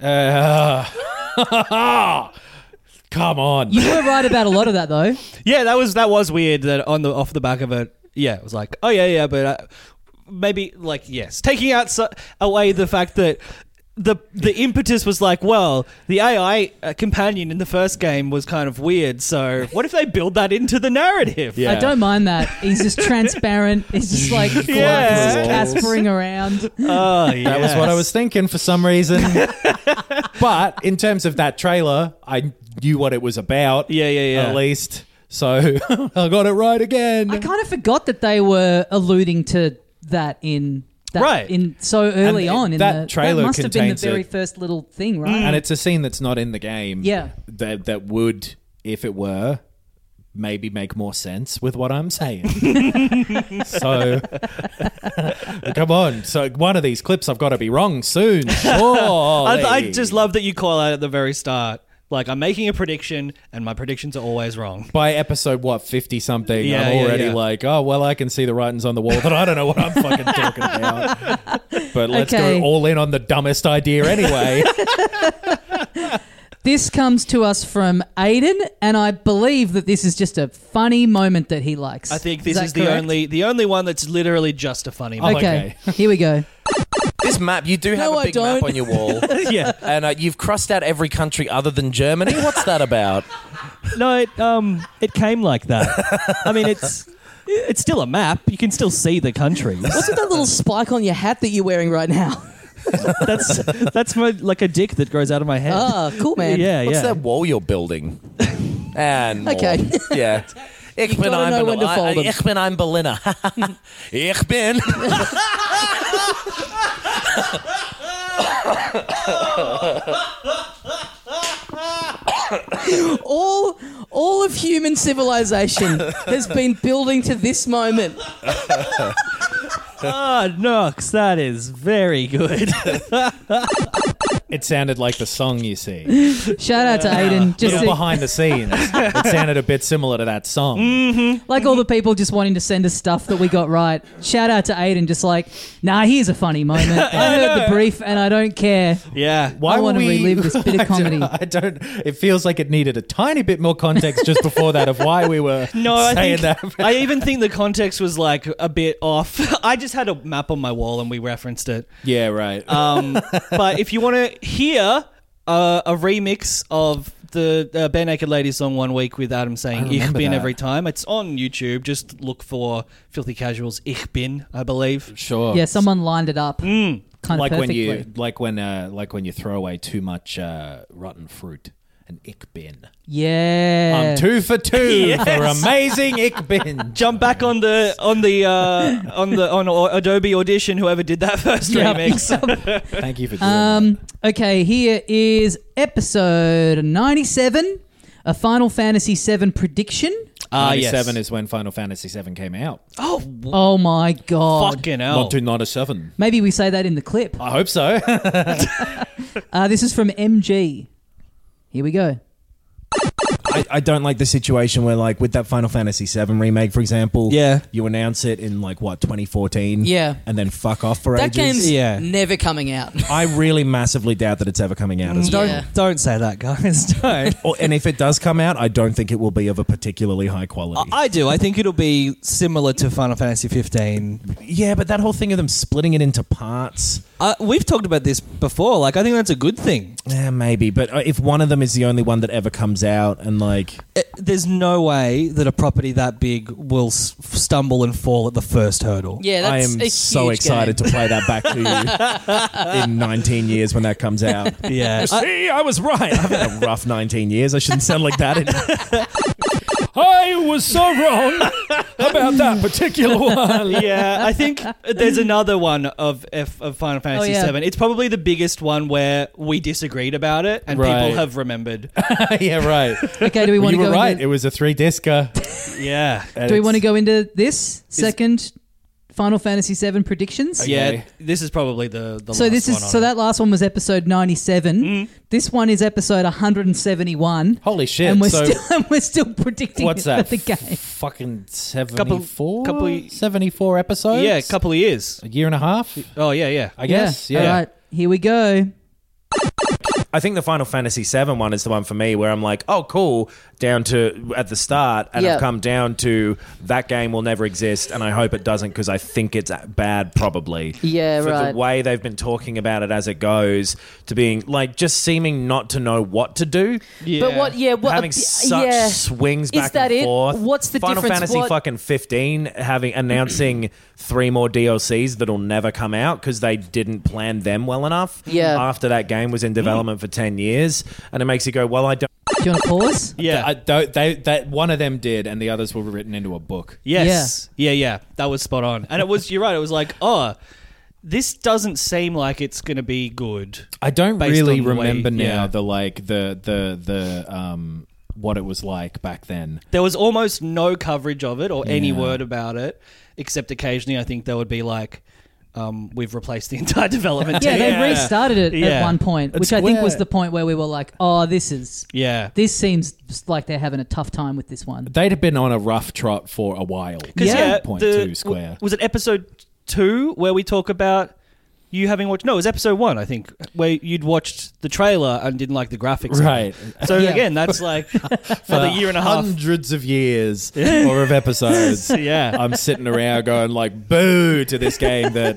Uh, come on. You were right about a lot of that, though. Yeah, that was that was weird. That on the off the back of it, yeah, it was like, oh yeah, yeah, but uh, maybe like yes, taking out so, away the fact that the the impetus was like, well, the A I uh, companion in the first game was kind of weird. So what if they build that into the narrative? Yeah. I don't mind that. He's just transparent. He's just like Yeah. just caspering around. Oh, yeah. That was what I was thinking for some reason. But in terms of that trailer, I knew what it was about. Yeah, yeah, yeah. At least. So I got it right again. I kind of forgot that they were alluding to that in that Right. in so early And on. In that the, trailer that must have been the contains very it. first little thing, right? And it's a scene that's not in the game. Yeah. That that would, if it were, maybe make more sense with what I'm saying. So come on. So one of these clips I've got to be wrong soon. Surely. I, I just love that you call out at the very start. Like, I'm making a prediction, and my predictions are always wrong. By episode, what, fifty something, Yeah, I'm yeah, already yeah. like, oh, well, I can see the writings on the wall, but I don't know what I'm fucking talking about. But let's Okay. go all in on the dumbest idea anyway. This comes to us from Aiden, and I believe that this is just a funny moment that he likes. I think this that is, the correct? only the only one that's literally just a funny moment. Okay, here we go. This map, you do have No, a I big map don't. on your wall. Yeah. And uh, you've crossed out every country other than Germany. What's that about? No, it um it came like that. I mean, it's it's still a map. You can still see the countries. What's with that little spike on your hat that you're wearing right now? That's that's my, like a dick that grows out of my head. Ah, cool, man. Yeah, What's yeah. that wall you're building? And more. Okay. Yeah. Ich bin gotta ein know when to I- fold I- 'em. Ich bin ein Berliner. Ich bin. all all of human civilization has been building to this moment. Ah, Nox, that is very good. It sounded like the song, you see. Shout out to Aiden. Just Just to- behind the scenes. It sounded a bit similar to that song. like all the people just wanting to send us stuff that we got right. Shout out to Aiden, just like, nah, here's a funny moment. I heard the brief and I don't care. Yeah. I were wanna we- relive this bit of I don't- comedy. I don't. It feels like it needed a tiny bit more context just before that of why we were No, I saying think that. I even think the context was like a bit off. I just had a map on my wall and we referenced it. Yeah, right. Um, but if you want to hear uh, a remix of the uh, Bare Naked Ladies song One Week with Adam saying Ich remember bin that. every time, it's on YouTube. Just look for Filthy Casuals Ich bin, I believe. Sure. Yeah, someone lined it up kind of like when perfectly. you like when uh, like when you throw away too much uh, rotten fruit. An ich bin. yeah. I'm two for two Yes. for amazing ich bin. Jump back on the on the uh, on the on Adobe Audition. Whoever did that first Yep. remix. Thank you for doing Um, okay, here is episode ninety-seven, a Final Fantasy seven prediction. that. Ah, ninety-seven yes. is when Final Fantasy seven came out. Oh, Oh my god. fucking hell! nineteen ninety-seven. Maybe we say that in the clip. I hope so. Uh, this is from M G. Here we go. I, I don't like the situation where, like, with that Final Fantasy seven remake, for example, Yeah. you announce it in, like, what, twenty fourteen? Yeah. And then fuck off for That ages. game's Yeah. never coming out. I really massively doubt that it's ever coming out as Don't Yeah. don't say that, guys. Don't. Or, and if it does come out, I don't think it will be of a particularly high quality. I do. I think it'll be similar to Final Fantasy fifteen. yeah, but that whole thing of them splitting it into parts, Uh, we've talked about this before. Like, I think that's a good thing. eh, maybe. But uh, if one of them is the only one that ever comes out, and like, Uh, There's no way that a property that big will s- stumble and fall at the first hurdle. Yeah, I that's am a so huge excited game. to play that back to you in nineteen years when that comes out. Yeah. I- See, I was right. I've had a rough nineteen years. I shouldn't sound like that. I was so wrong about that particular one. yeah, I think there's another one of F of Final Fantasy Oh, yeah. seven. It's probably the biggest one where we disagreed about it, and Right. people have remembered. yeah, right. Okay, do we want you to were go right. into, It was a three discer. Yeah, do we want to go into this second Final Fantasy seven predictions? yeah. Okay. This is probably the the So last this is one on so it. that last one was episode ninety-seven. Mm. This one is episode one hundred seventy-one. Holy shit! And we're so still and we're still predicting what's that? the game. Fucking seventy-four? Couple- couple- seventy-four episodes? yeah, a couple of years. A year and a half? Oh yeah, yeah. I guess. Yeah. All right, here we go. I think the Final Fantasy seven one is the one for me where I'm like, oh, cool, down to at the start, and Yeah. I've come down to that game will never exist, and I hope it doesn't because I think it's bad, probably. Yeah, For right. the way they've been talking about it as it goes, to being like just seeming not to know what to do, Yeah. But what? Yeah, what? having uh, such yeah. swings Is back that and it? forth. What's the Final difference? Fantasy What- fucking fifteen having announcing three more D L Cs that'll never come out because they didn't plan them well enough. Yeah. After that game was in development for ten years, and it makes you go, well, I don't. Do you want to pause? Yeah. I don't, they, that one of them did, and the others were written into a book. Yes. Yeah. yeah, That was spot on. And it was, you're right, it was like, oh, this doesn't seem like it's going to be good. I don't Based really on the way- remember now yeah. the like the the the um what it was like back then. There was almost no coverage of it or any Yeah. word about it, except occasionally I think there would be like, um, we've replaced the entire development Yeah, team. they restarted it at Yeah. one point, which It's I think where- was the point where we were like, "Oh, this is Yeah. this seems just like they're having a tough time with this one." They'd have been on a rough trot for a while. Because Yeah. yeah, Point the- two square. w- was it episode two where we talk about you having watched? No, it was episode one, I think, where you'd watched the trailer and didn't like the graphics. of it. Right. So Yeah. again, that's like for a year and a half. Hundreds of years or of episodes. Yeah. I'm sitting around going like boo to this game that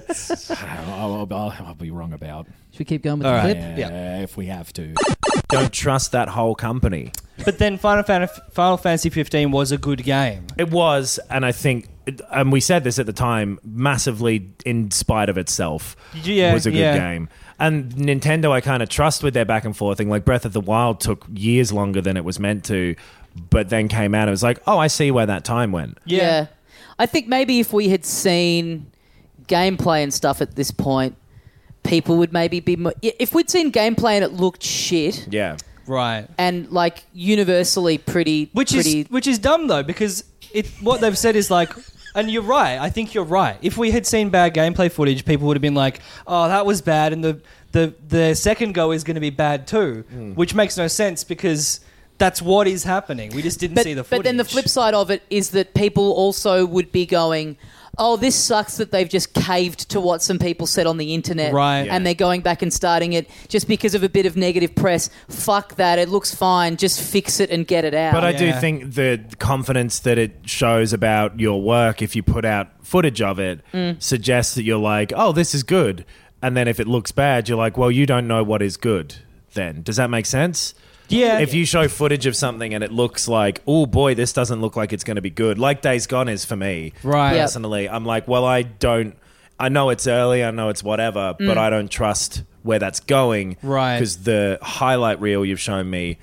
I'll, I'll, I'll be wrong about. Should we keep going with All the right. clip? Yeah, if we have to. Don't trust that whole company. But then Final, Fan- Final Fantasy fifteen was a good game. It was, and I think, and we said this at the time, massively in spite of itself, Yeah, was a good yeah. game. And Nintendo, I kind of trust with their back and forth thing. Like Breath of the Wild took years longer than it was meant to, but then came out. It was like, oh, I see where that time went. Yeah. I think maybe if we had seen gameplay and stuff at this point, people would maybe be more. If we'd seen gameplay and it looked shit Yeah. Right. and like universally pretty, Which pretty, is which is dumb though, because it what they've said is like, and you're right. I think you're right. If we had seen bad gameplay footage, people would have been like, "Oh, that was bad," and the the the second go is going to be bad too, which makes no sense because that's what is happening. We just didn't but, see the footage. but then the flip side of it is that people also would be going, oh, this sucks that they've just caved to what some people said on the internet. Right. And they're going back and starting it just because of a bit of negative press. Fuck that. It looks fine. Just fix it and get it out. But I do Yeah. think the confidence that it shows about your work, if you put out footage of it, suggests that you're like, oh, this is good. And then if it looks bad, you're like, well, you don't know what is good then. Does that make sense? Yeah. If you show footage of something and it looks like, oh boy, this doesn't look like it's going to be good, like Days Gone is for me, Right. Yep. personally. I'm like, well, I don't, I know it's early, I know it's whatever, but I don't trust where that's going. Right. Because the highlight reel you've shown me,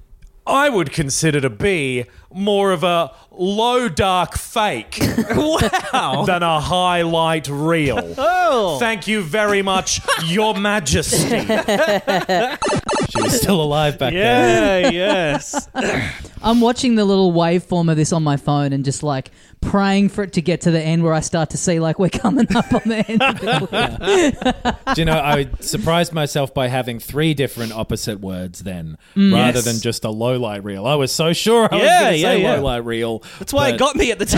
I would consider to be more of a low dark fake wow. than a highlight reel. Oh. Thank you very much, Your Majesty. She was still alive back then. Yeah. Yes. I'm watching the little waveform of this on my phone and just like praying for it to get to the end where I start to see like we're coming up on the end of the clip. Do you know, I surprised myself by having three different opposite words then, rather Yes. than just a low light reel. I was so sure I was Yeah, going to yeah, say yeah. low light reel. That's why it but got me at the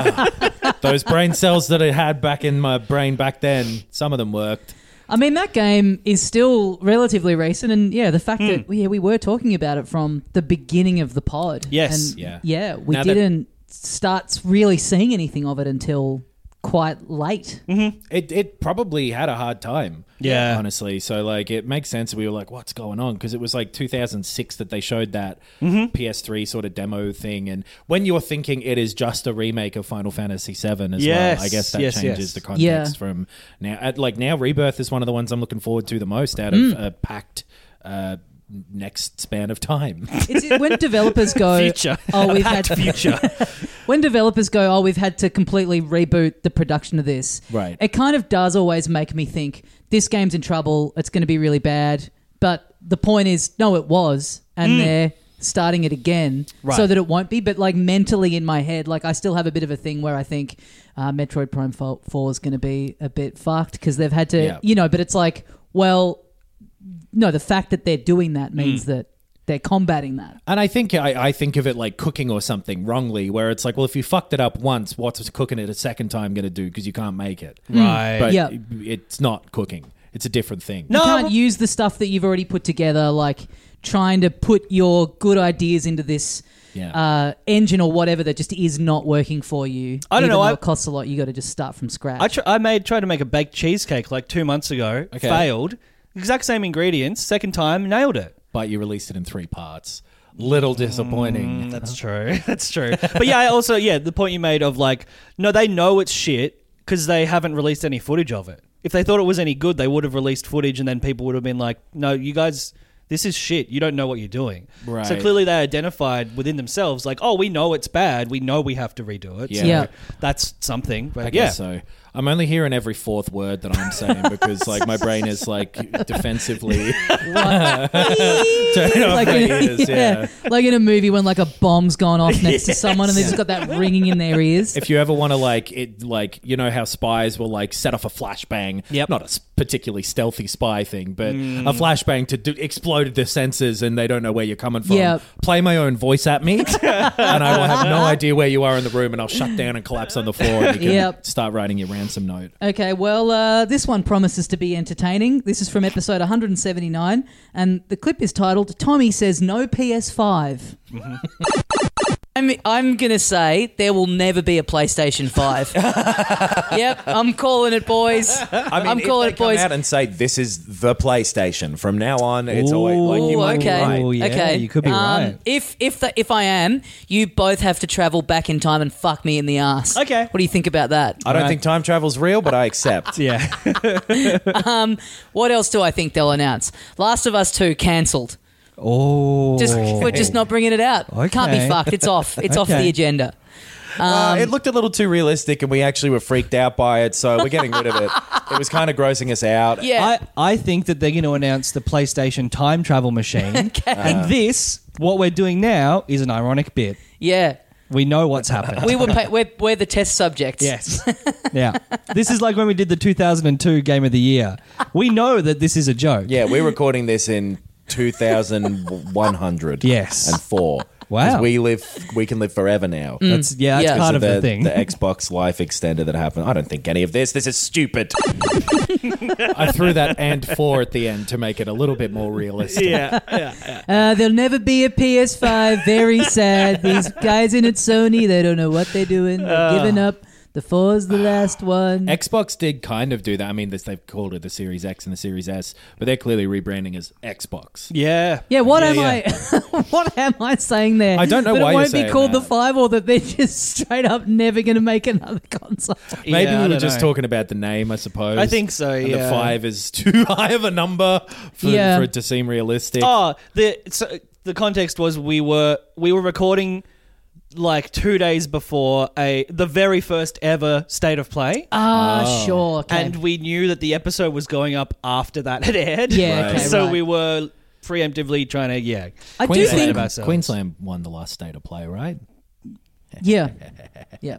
time. those brain cells that I had back in my brain back then, some of them worked. I mean, that game is still relatively recent, and yeah, the fact that yeah, we were talking about it from the beginning of the pod. Yes. and Yeah. yeah, we Now that- didn't start really seeing anything of it until quite late. It it probably had a hard time. Yeah. honestly. So like, it makes sense. We were like, "What's going on?" Because it was like two thousand six that they showed that P S three sort of demo thing. And when you're thinking it is just a remake of Final Fantasy seven as Yes, well, I guess that yes, changes yes. the context Yeah. from now. At, like now, Rebirth is one of the ones I'm looking forward to the most out of a packed uh, next span of time. It's when developers go, Future. "Oh, we've had Future. when developers go, oh, we've had to completely reboot the production of this." Right. It kind of does always make me think this game's in trouble. It's going to be really bad. But the point is, no, it was, and they're starting it again Right. so that it won't be. But like mentally in my head, like I still have a bit of a thing where I think uh, Metroid Prime four is going to be a bit fucked because they've had to, Yeah. you know. But it's like, well, no, the fact that they're doing that means that they're combating that. And I think I, I think of it like cooking or something wrongly, where it's like, well, if you fucked it up once, what's cooking it a second time going to do? Because you can't make it. Right. But Yeah. it- it's not cooking. It's a different thing. You can't use the stuff that you've already put together, like trying to put your good ideas into this Yeah. uh, engine or whatever that just is not working for you. I don't Even know, though I- it costs a lot. You got to just start from scratch. I, tr- I made tried to make a baked cheesecake like two months ago. Okay. Failed. Exact same ingredients. Second time, nailed it. But you released it in three parts. Little disappointing. Mm, that's true. That's true. But yeah, I also, yeah, the point you made of like, no, they know it's shit because they haven't released any footage of it. If they thought it was any good, they would have released footage and then people would have been like, no, you guys, this is shit. You don't know what you're doing. Right. So clearly they identified within themselves like, oh, we know it's bad. We know we have to redo it. Yeah. So Yeah. that's something. But I yeah. guess so. I'm only hearing every fourth word that I'm saying because like my brain is like defensively turning off like, my in, ears. Yeah. like in a movie when like a bomb's gone off next to someone and they've just got that ringing in their ears. If you ever want to like it, like you know how spies will like set off a flashbang. Yep. Not a s- particularly stealthy spy thing, but a flashbang to do, explode the senses and they don't know where you're coming from. Yep. Play my own voice at me, and I will have no idea where you are in the room, and I'll shut down and collapse on the floor, and you can Yep. start writing your ransom note. Okay, well, uh, this one promises to be entertaining. This is from episode one seventy-nine, and the clip is titled "Tommy Says No P S five." I'm, I'm going to say there will never be a PlayStation five. Yep, I'm calling it, boys. I mean, I'm if calling they it, come boys. out and say this is the PlayStation from now on, it's always like you Ooh, might be okay. right. Oh, yeah, okay. you could be um, right. If if the, if I am, you both have to travel back in time and fuck me in the ass. Okay. What do you think about that? I don't think time travel's real, but I accept. Yeah. What else do I think they'll announce? Last of Us two cancelled. Oh. Just we're just not bringing it out. Can't be Okay. fucked. It's off. It's off Okay. the agenda. Uh, it looked a little too realistic, and we actually were freaked out by it, so we're getting rid of it. It was kind of grossing us out. Yeah. I, I think that they're going to announce the PlayStation time travel machine. And this, what we're doing now, is an ironic bit. yeah. We know what's happened. We were pay- we're we're the test subjects. Yes. Yeah. This is like when we did the two thousand two Game of the Year. We know that this is a joke. Yeah, we're recording this in two thousand one hundred. Yes. and four. Wow. 'Cause we live, we can live forever now. That's, yeah, that's Yeah. part So of the, thing. The Xbox Life Extender that happened. I don't think any of this. This is stupid. I threw that and four at the end to make it a little bit more realistic. yeah. yeah. Uh, there'll never be a P S five. Very sad. These guys in at Sony, they don't know what they're doing. They're giving up. The four's the last one. Xbox did kind of do that. I mean, this, they've called it the Series X and the Series S, but they're clearly rebranding as Xbox. Yeah. Yeah, what Yeah, am yeah. I? What am I saying there? I don't know that why it you're won't be saying called the that. five, or that they're just straight up never going to make another console. Maybe Yeah, I we were don't just know. talking about the name, I suppose. I think so, And yeah. the five is too high of a number for, Yeah. for it to seem realistic. Oh, the so the context was we were we were recording like two days before a the very first ever State of Play. Ah, sure. Okay. And we knew that the episode was going up after that had aired. Yeah, okay, So right. we were preemptively trying to yeah. I do Queensland, think of ourselves. Queensland won the last state to play, right? Yeah. Yeah.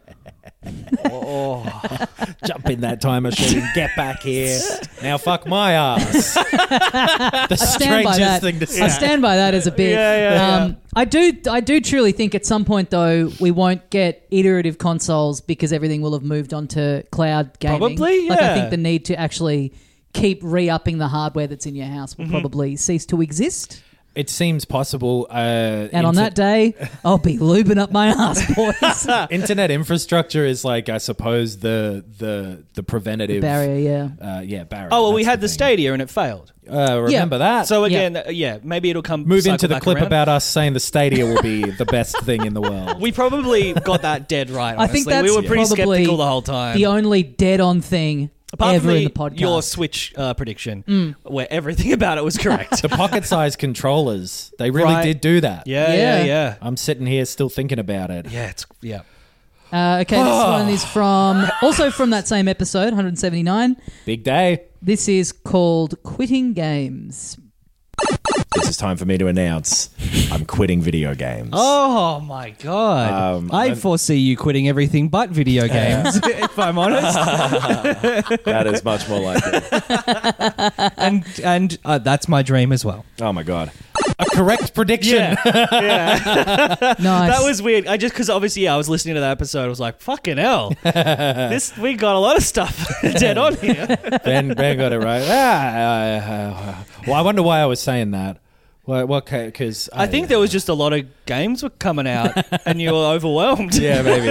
Jump in that time machine, get back here. Now fuck my ass. The Stand by strangest that. thing to say. I stand by that as a bit. Yeah, yeah, um, I do. I do truly think at some point though we won't get iterative consoles because everything will have moved on to cloud gaming. Probably, Like I yeah. think the need to actually keep re-upping the hardware that's in your house will probably cease to exist. It seems possible. Uh, And on that day, I'll be lubing up my ass, boys. internet infrastructure is like, I suppose, the the the preventative Barrier, yeah. Uh, yeah, barrier. Oh well, we That's had the thing. Stadia and it failed. Uh, remember that? So again, yeah. yeah, maybe it'll come. Move cycle into the back clip around. about us saying the Stadia will be the best thing in the world. We probably got that dead right. Honestly. I think that's we were pretty probably skeptical the whole time. the only dead-on thing Apart ever from in the, the podcast. your Switch uh, prediction, where everything about it was correct. The pocket-sized controllers, they really Right. did do that. yeah, yeah, Yeah. yeah, I'm sitting here still thinking about it. yeah. It's yeah. Uh, okay, this one is from also from that same episode, one seventy-nine. Big day. This is called Quitting Games. This is time for me to announce I'm quitting video games. Oh my god! Um, I and- foresee you quitting everything but video games. If I'm honest, That is much more like it. and and uh, that's my dream as well. Oh my god. A correct prediction. Nice. That was weird. I just because obviously yeah, I was listening to that episode. I was like, "Fucking hell, this we got a lot of stuff dead on here." Ben, Ben got it right. Ah, uh, uh, well, I wonder why I was saying that. Well, what? Because I think there was just a lot of games were coming out, and you were overwhelmed. Yeah, maybe.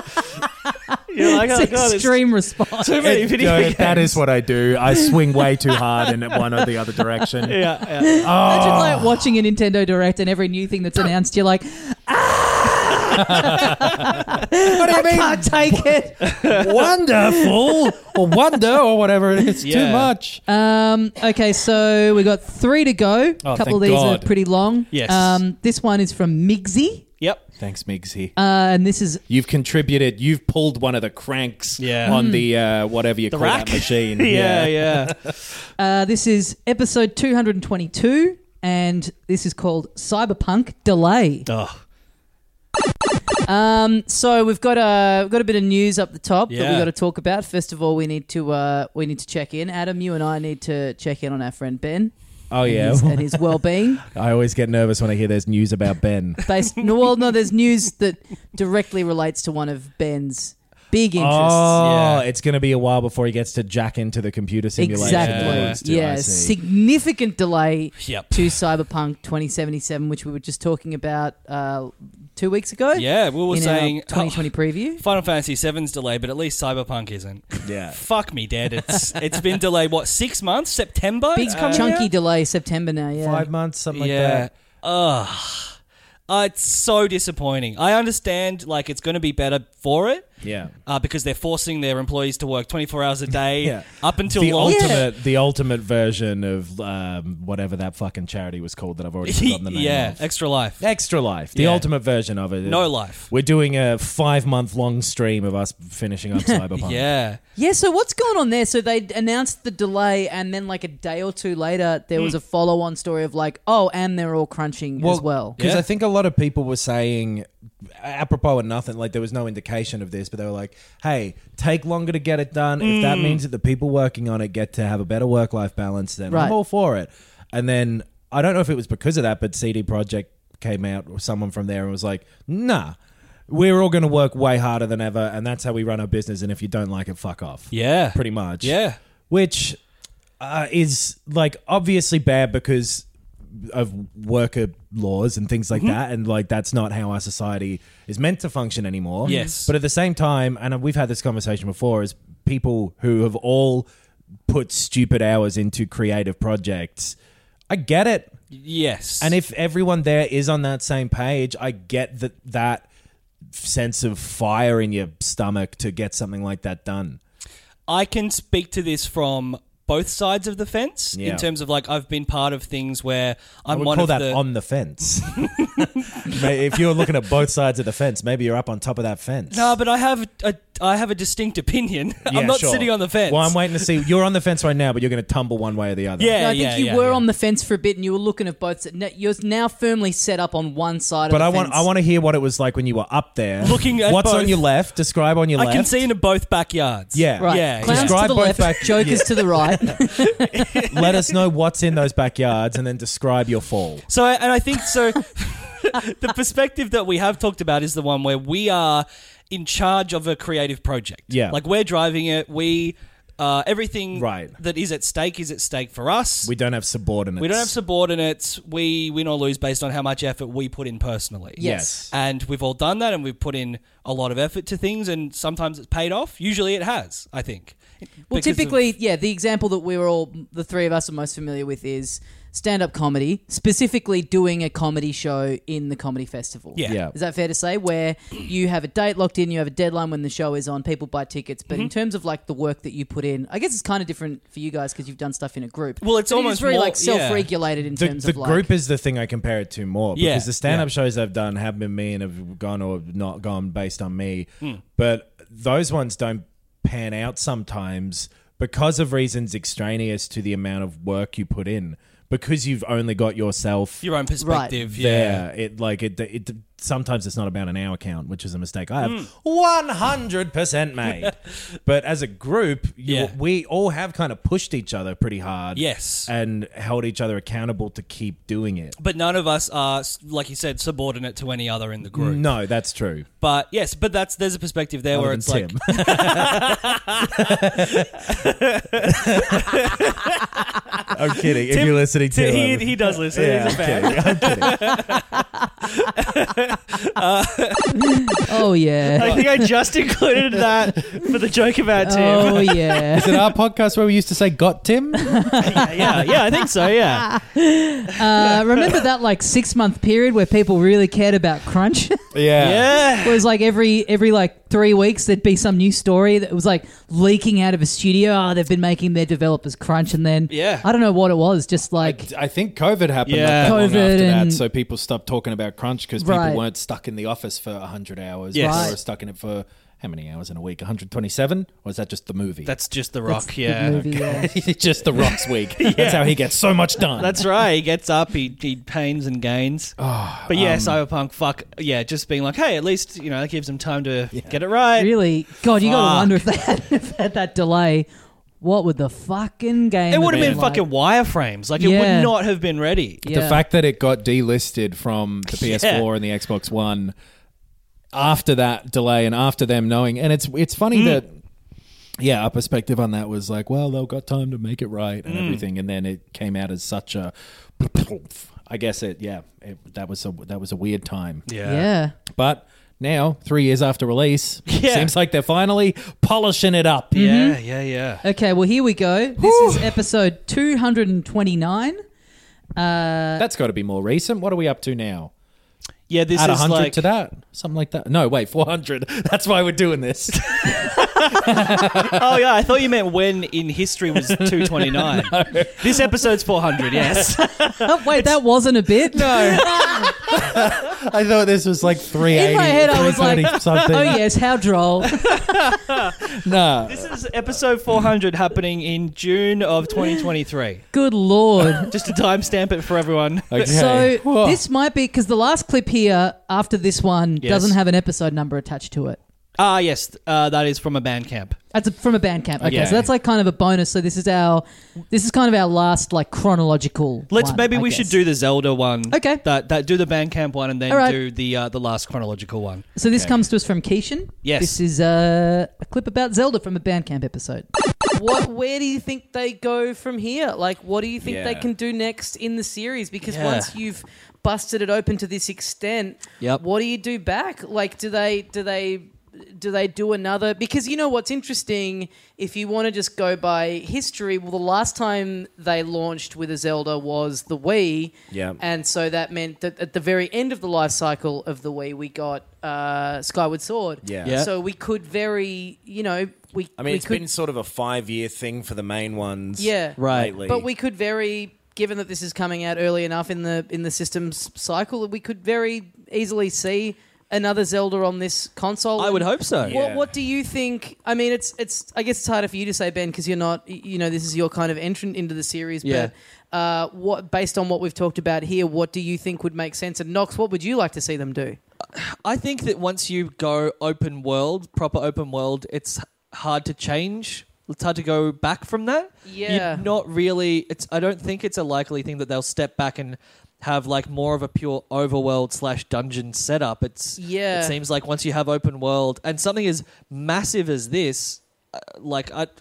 You're like, oh It's god, there's extreme response. too many It- video no, games. that is what I do. I swing way too hard in one or the other direction. Yeah, yeah. Imagine like watching a Nintendo Direct and every new thing that's announced, you're like, What do you I mean? can't take it. Wonderful or wonder or whatever it is. Too Yeah. much. Um, okay, so we got three to go. Oh, a couple of thank these God. are pretty long. Yes. Um, this one is from Migsy, Yep. Thanks, Migsy. uh, and this is You've contributed. You've pulled one of the cranks Yeah. on the uh, whatever you The call rack? that machine. Yeah, yeah. uh, this is episode two hundred twenty-two, and this is called Cyberpunk Delay. Oh, Um, so we've got a we've got a bit of news up the top that Yeah. we got to talk about. First of all, we need to uh, we need to check in. Adam, you and I need to check in on our friend Ben. Oh and yeah, his, and his well-being. I always get nervous when I hear there's news about Ben. Based, no, well, no, there's news that directly relates to one of Ben's big interests. Oh, Yeah. it's going to be a while before he gets to jack into the computer simulation. Exactly. he Yeah, wants to, I see. significant delay Yep. to Cyberpunk twenty seventy-seven, which we were just talking about uh, two weeks ago. yeah. We were in saying our twenty twenty preview. oh, Final Fantasy seven's delayed, but at least Cyberpunk isn't. Yeah. Fuck me, Dad. It's it's been delayed. What six months? September. Big It's coming chunky out? delay, September now. Yeah, Five months, something like yeah. that. Ugh. Uh, it's so disappointing. I understand, like, it's going to be better for it. Yeah. Uh, because they're forcing their employees to work twenty-four hours a day Yeah. up until The launch. ultimate, the ultimate version of um, whatever that fucking charity was called that I've already forgotten the name yeah, of. Extra Life. Extra Life, the Yeah. ultimate version of it. No life. We're doing a five month long stream of us finishing up Cyberpunk. Yeah. Yeah, so what's going on there? So they announced the delay, and then like a day or two later, there was a follow-on story of like, oh, and they're all crunching as well. Because Yeah. I think a lot of people were saying, apropos of nothing, like there was no indication of this, but they were like, hey, take longer to get it done. If that means that the people working on it get to have a better work-life balance, then Right. I'm all for it. And then, I don't know if it was because of that, but C D Projekt came out, or someone from there, and was like, nah, we're all going to work way harder than ever, and that's how we run our business, and if you don't like it, fuck off. Yeah. Pretty much. Yeah. Which uh, is like obviously bad because of worker laws and things like that, and like that's not how our society is meant to function anymore. Yes. But at the same time, and we've had this conversation before, is people who have all put stupid hours into creative projects. I get it. Yes. And if everyone there is on that same page, I get that that sense of fire in your stomach to get something like that done. I can speak to this from both sides of the fence Yeah. in terms of like I've been part of things where I I'm would one call of that the on the fence. May- if you're looking at both sides of the fence, maybe you're up on top of that fence. No, but I have a, I have a distinct opinion. Yeah, I'm not sure. sitting on the fence. Well, I'm waiting to see. You're on the fence right now, but you're going to tumble one way or the other. Yeah, No, I think yeah, you yeah, were yeah. on the fence for a bit, and you were looking at both. You're now firmly set up on one side But of I the want fence. I want to hear what it was like when you were up there. Looking at What's both. on your left? Describe on your I left. can see into both backyards. Yeah. Right, Yeah. clowns Describe to the both left, back- jokers yeah. to the right. Let us know what's in those backyards and then describe your fall. So, and I think so. The perspective that we have talked about is the one where we are in charge of a creative project. Yeah. Like we're driving it. We, uh, everything Right. that is at stake is at stake for us. We don't have subordinates. We don't have subordinates. We win or lose based on how much effort we put in personally. Yes. And we've all done that, and we've put in a lot of effort to things, and sometimes it's paid off. Usually it has, I think. Well, Because of- typically, yeah, the example that we were all, the three of us are most familiar with is stand-up comedy, specifically doing a comedy show in the comedy festival. Yeah. Yeah. Is that fair to say? Where you have a date locked in, you have a deadline when the show is on, people buy tickets, but Mm-hmm. in terms of like the work that you put in, I guess it's kind of different for you guys because you've done stuff in a group. Well, it's But it is almost very more- like self-regulated in The, terms the of like... group is the thing I compare it to more because Yeah, the stand-up yeah. shows I've done have been me and have gone or not gone based on me. Hmm. But those ones don't pan out sometimes because of reasons extraneous to the amount of work you put in. Because you've only got yourself your own perspective. there, Yeah. it like it, it. Sometimes it's not about an hour count, which is a mistake I have Hmm. one hundred percent made. But as a group, you, Yeah. we all have kind of pushed each other pretty hard. Yes. and held each other accountable to keep doing it. But none of us are, like you said, subordinate to any other in the group. No, that's true. But yes, but that's there's a perspective there Other where than it's like, Tim. I'm kidding. if Tim- you're listening to Tim- he, him, he does listen. yeah, He's a fan. I'm kidding. I'm kidding. Oh, yeah. I think I just included that for the joke about Tim. Oh, yeah. Is it our podcast where we used to say "got Tim"? yeah, yeah, yeah, I think so. Yeah, Uh, remember that like six-month period where people really cared about Crunch? yeah. It was like every every like three weeks there'd be some new story that was like leaking out of a studio. Oh, they've been making their developers crunch, and then Yeah. I don't know what it was. Just like I think COVID happened Yeah. not that long COVID after and- that, so people stopped talking about crunch because Right. people weren't stuck in the office for one hundred hours. Yes. They Right. were stuck in it for how many hours in a week? one hundred twenty-seven? Or is that just the movie? That's just the that's Rock. the Yeah, movie, yeah. just the Rock's week. That's how he gets so much done. that's right. He gets up, he, he pains and gains. Oh, But yeah, um, Cyberpunk. Fuck yeah, just being like, hey, at least you know that gives them time to get it right. Really, God, you got to Fuck. wonder if they had, if they had that delay. What would the fucking game? It would have been like? fucking wireframes. Like it Yeah. would not have been ready. Yeah. The fact that it got delisted from the P S four Yeah. and the Xbox One after that delay and after them knowing, and it's it's funny that yeah, our perspective on that was like, well, they've got time to make it right and everything, and then it came out as such a. I guess it yeah, it, that was a that was a weird time, Yeah. but. Now, three years after release, Yeah. seems like they're finally polishing it up. Yeah, yeah, yeah. Okay, well here we go. This is episode two hundred twenty-nine. Uh, That's got to be more recent. What are we up to now? Yeah, this Add is one hundred like to that? Something like that? No, wait, four hundred. That's why we're doing this. Oh yeah, I thought you meant when in history was two twenty nine. This episode's four hundred. Yes. oh, wait, that wasn't a bit. No. I thought this was like three eighty. In my head, I was like, something. oh yes, how droll. No. This is episode four hundred happening in June of twenty twenty three. Good lord. Just to timestamp it for everyone. Okay. So Whoa. this might be because the last clip here after this one Yes. doesn't have an episode number attached to it. Ah, yes, uh, that is from a band camp. That's a, from a Bandcamp. Okay, Yeah. so that's like kind of a bonus. So this is our, this is kind of our last like chronological. Let's one, maybe I we guess. should do the Zelda one. Okay. That that do the Bandcamp one and then All right. do the uh, the last chronological one. So this comes to us from Keishan. Yes. This is uh, a clip about Zelda from a Bandcamp episode. What? Where do you think they go from here? Like, what do you think they Yeah. can do next in the series? Because Yeah. once you've busted it open to this extent, Yep. what do you do back? Like, do they do they do they do another? Because you know what's interesting, if you want to just go by history, well, the last time they launched with a Zelda was the Wii, Yeah. and so that meant that at the very end of the life cycle of the Wii, we got uh, Skyward Sword. Yeah. Yeah. So we could very, you know, we. I mean, we it's could, been sort of a five-year thing for the main ones. Yeah. Right. Lately. But we could very, given that this is coming out early enough in the in the systems cycle, we could very easily see another Zelda on this console? I would hope so. What, Yeah. what do you think? I mean, it's it's. I guess it's harder for you to say, Ben, because you're not. You know, this is your kind of entrant into the series. Yeah. But uh, what, based on what we've talked about here, what do you think would make sense? And Knox, what would you like to see them do? I think that once you go open world, proper open world, it's hard to change. It's hard to go back from that. Yeah. You're not really. It's. I don't think it's a likely thing that they'll step back and have like more of a pure overworld slash dungeon setup. It's. Yeah. It seems like once you have open world and something as massive as this, uh, like I.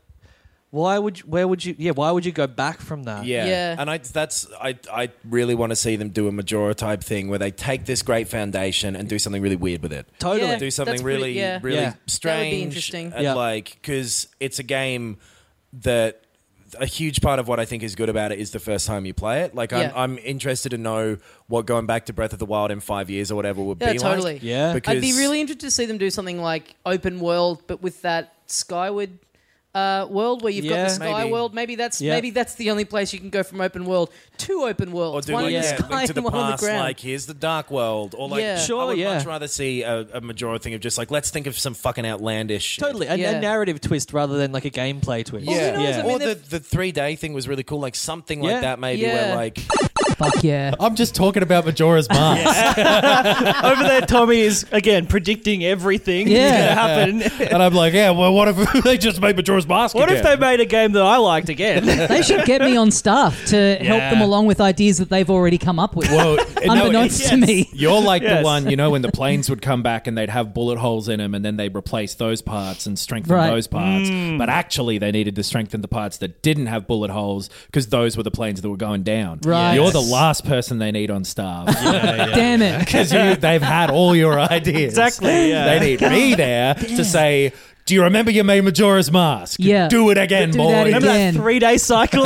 Why would you, where would you yeah why would you go back from that? Yeah. Yeah. And I that's I I really want to see them do a Majora type thing where they take this great foundation and do something really weird with it. Totally. Yeah. Do something that's pretty- really yeah. really Yeah. strange. That would be interesting. And Yeah. like cuz it's a game that a huge part of what I think is good about it is the first time you play it. Like Yeah. I'm I'm interested to know what going back to Breath of the Wild in five years or whatever would Yeah, be totally. like. Yeah. Because I'd be really interested to see them do something like open world, but with that Skyward uh, world where you've got Yeah. the Sky Maybe. World. Maybe that's Yeah. maybe that's the only place you can go from open world to open or world. do One like, in the yeah, sky Link to the and one on the Past, ground. like here's the Dark World, or like Yeah. Sure, I would yeah. much rather see a, a Majora thing of just like let's think of some fucking outlandish shit. Totally. A, Yeah. a narrative twist rather than like a gameplay twist. Well, who Yeah, knows? yeah. I mean, or the, they've- the three day thing was really cool, like something Yeah. like that maybe Yeah. where like Fuck yeah. I'm just talking about Majora's Mask. Over there, Tommy is again predicting everything Yeah. that's going to happen. And I'm like, yeah, well, what if they just made Majora's Mask What if again? they made a game that I liked again? They should get me on staff to help them along with ideas that they've already come up with. Well, no, Unbeknownst it's- to me. You're like Yes. the one, you know, when the planes would come back and they'd have bullet holes in them and then they'd replace those parts and strengthen Right. those parts. Mm. But actually, they needed to strengthen the parts that didn't have bullet holes because those were the planes that were going down. Right. You're the last person they need on staff. Damn it. Because they've had all your ideas. Exactly, yeah. They need me there to say, do you remember you made Majora's Mask? Yeah. Do it again, Do boy. that Remember again. that three day cycle?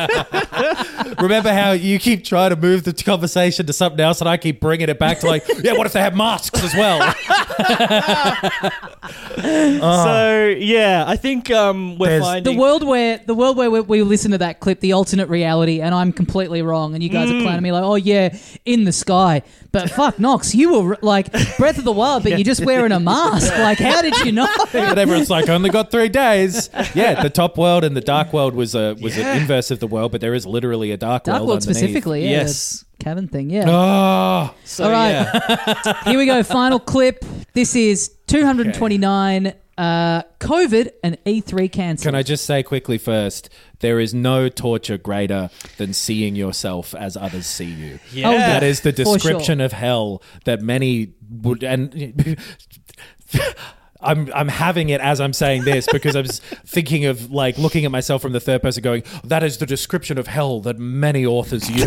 Remember how you keep trying to move the conversation to something else and I keep bringing it back to like, yeah, what if they have masks as well? So yeah, I think um, we're There's- finding The world where the world where we, we listen to that clip, the alternate reality, and I'm completely wrong, and you guys Mm. are clowning me like, oh yeah, in the sky. But fuck, Knox, you were like Breath of the Wild, but you're just wearing a mask. Like, how did you know? And everyone's like, only got three days. Yeah, the top world and the dark world was a was Yeah. an inverse of the world, but there is literally a dark, Dark world World underneath. specifically, yeah. Yes. the Cavern thing, yeah. Oh, so, All right. yeah. Here we go. Final clip. This is two hundred twenty-nine. Uh, COVID and E three cancelled. can I just say quickly first, there is no torture greater than seeing yourself as others see you. Yeah. Oh, yeah. That is the For sure. description of hell that many would and I'm I'm having it as I'm saying this because I was thinking of like looking at myself from the third person going, that is the description of hell that many authors use.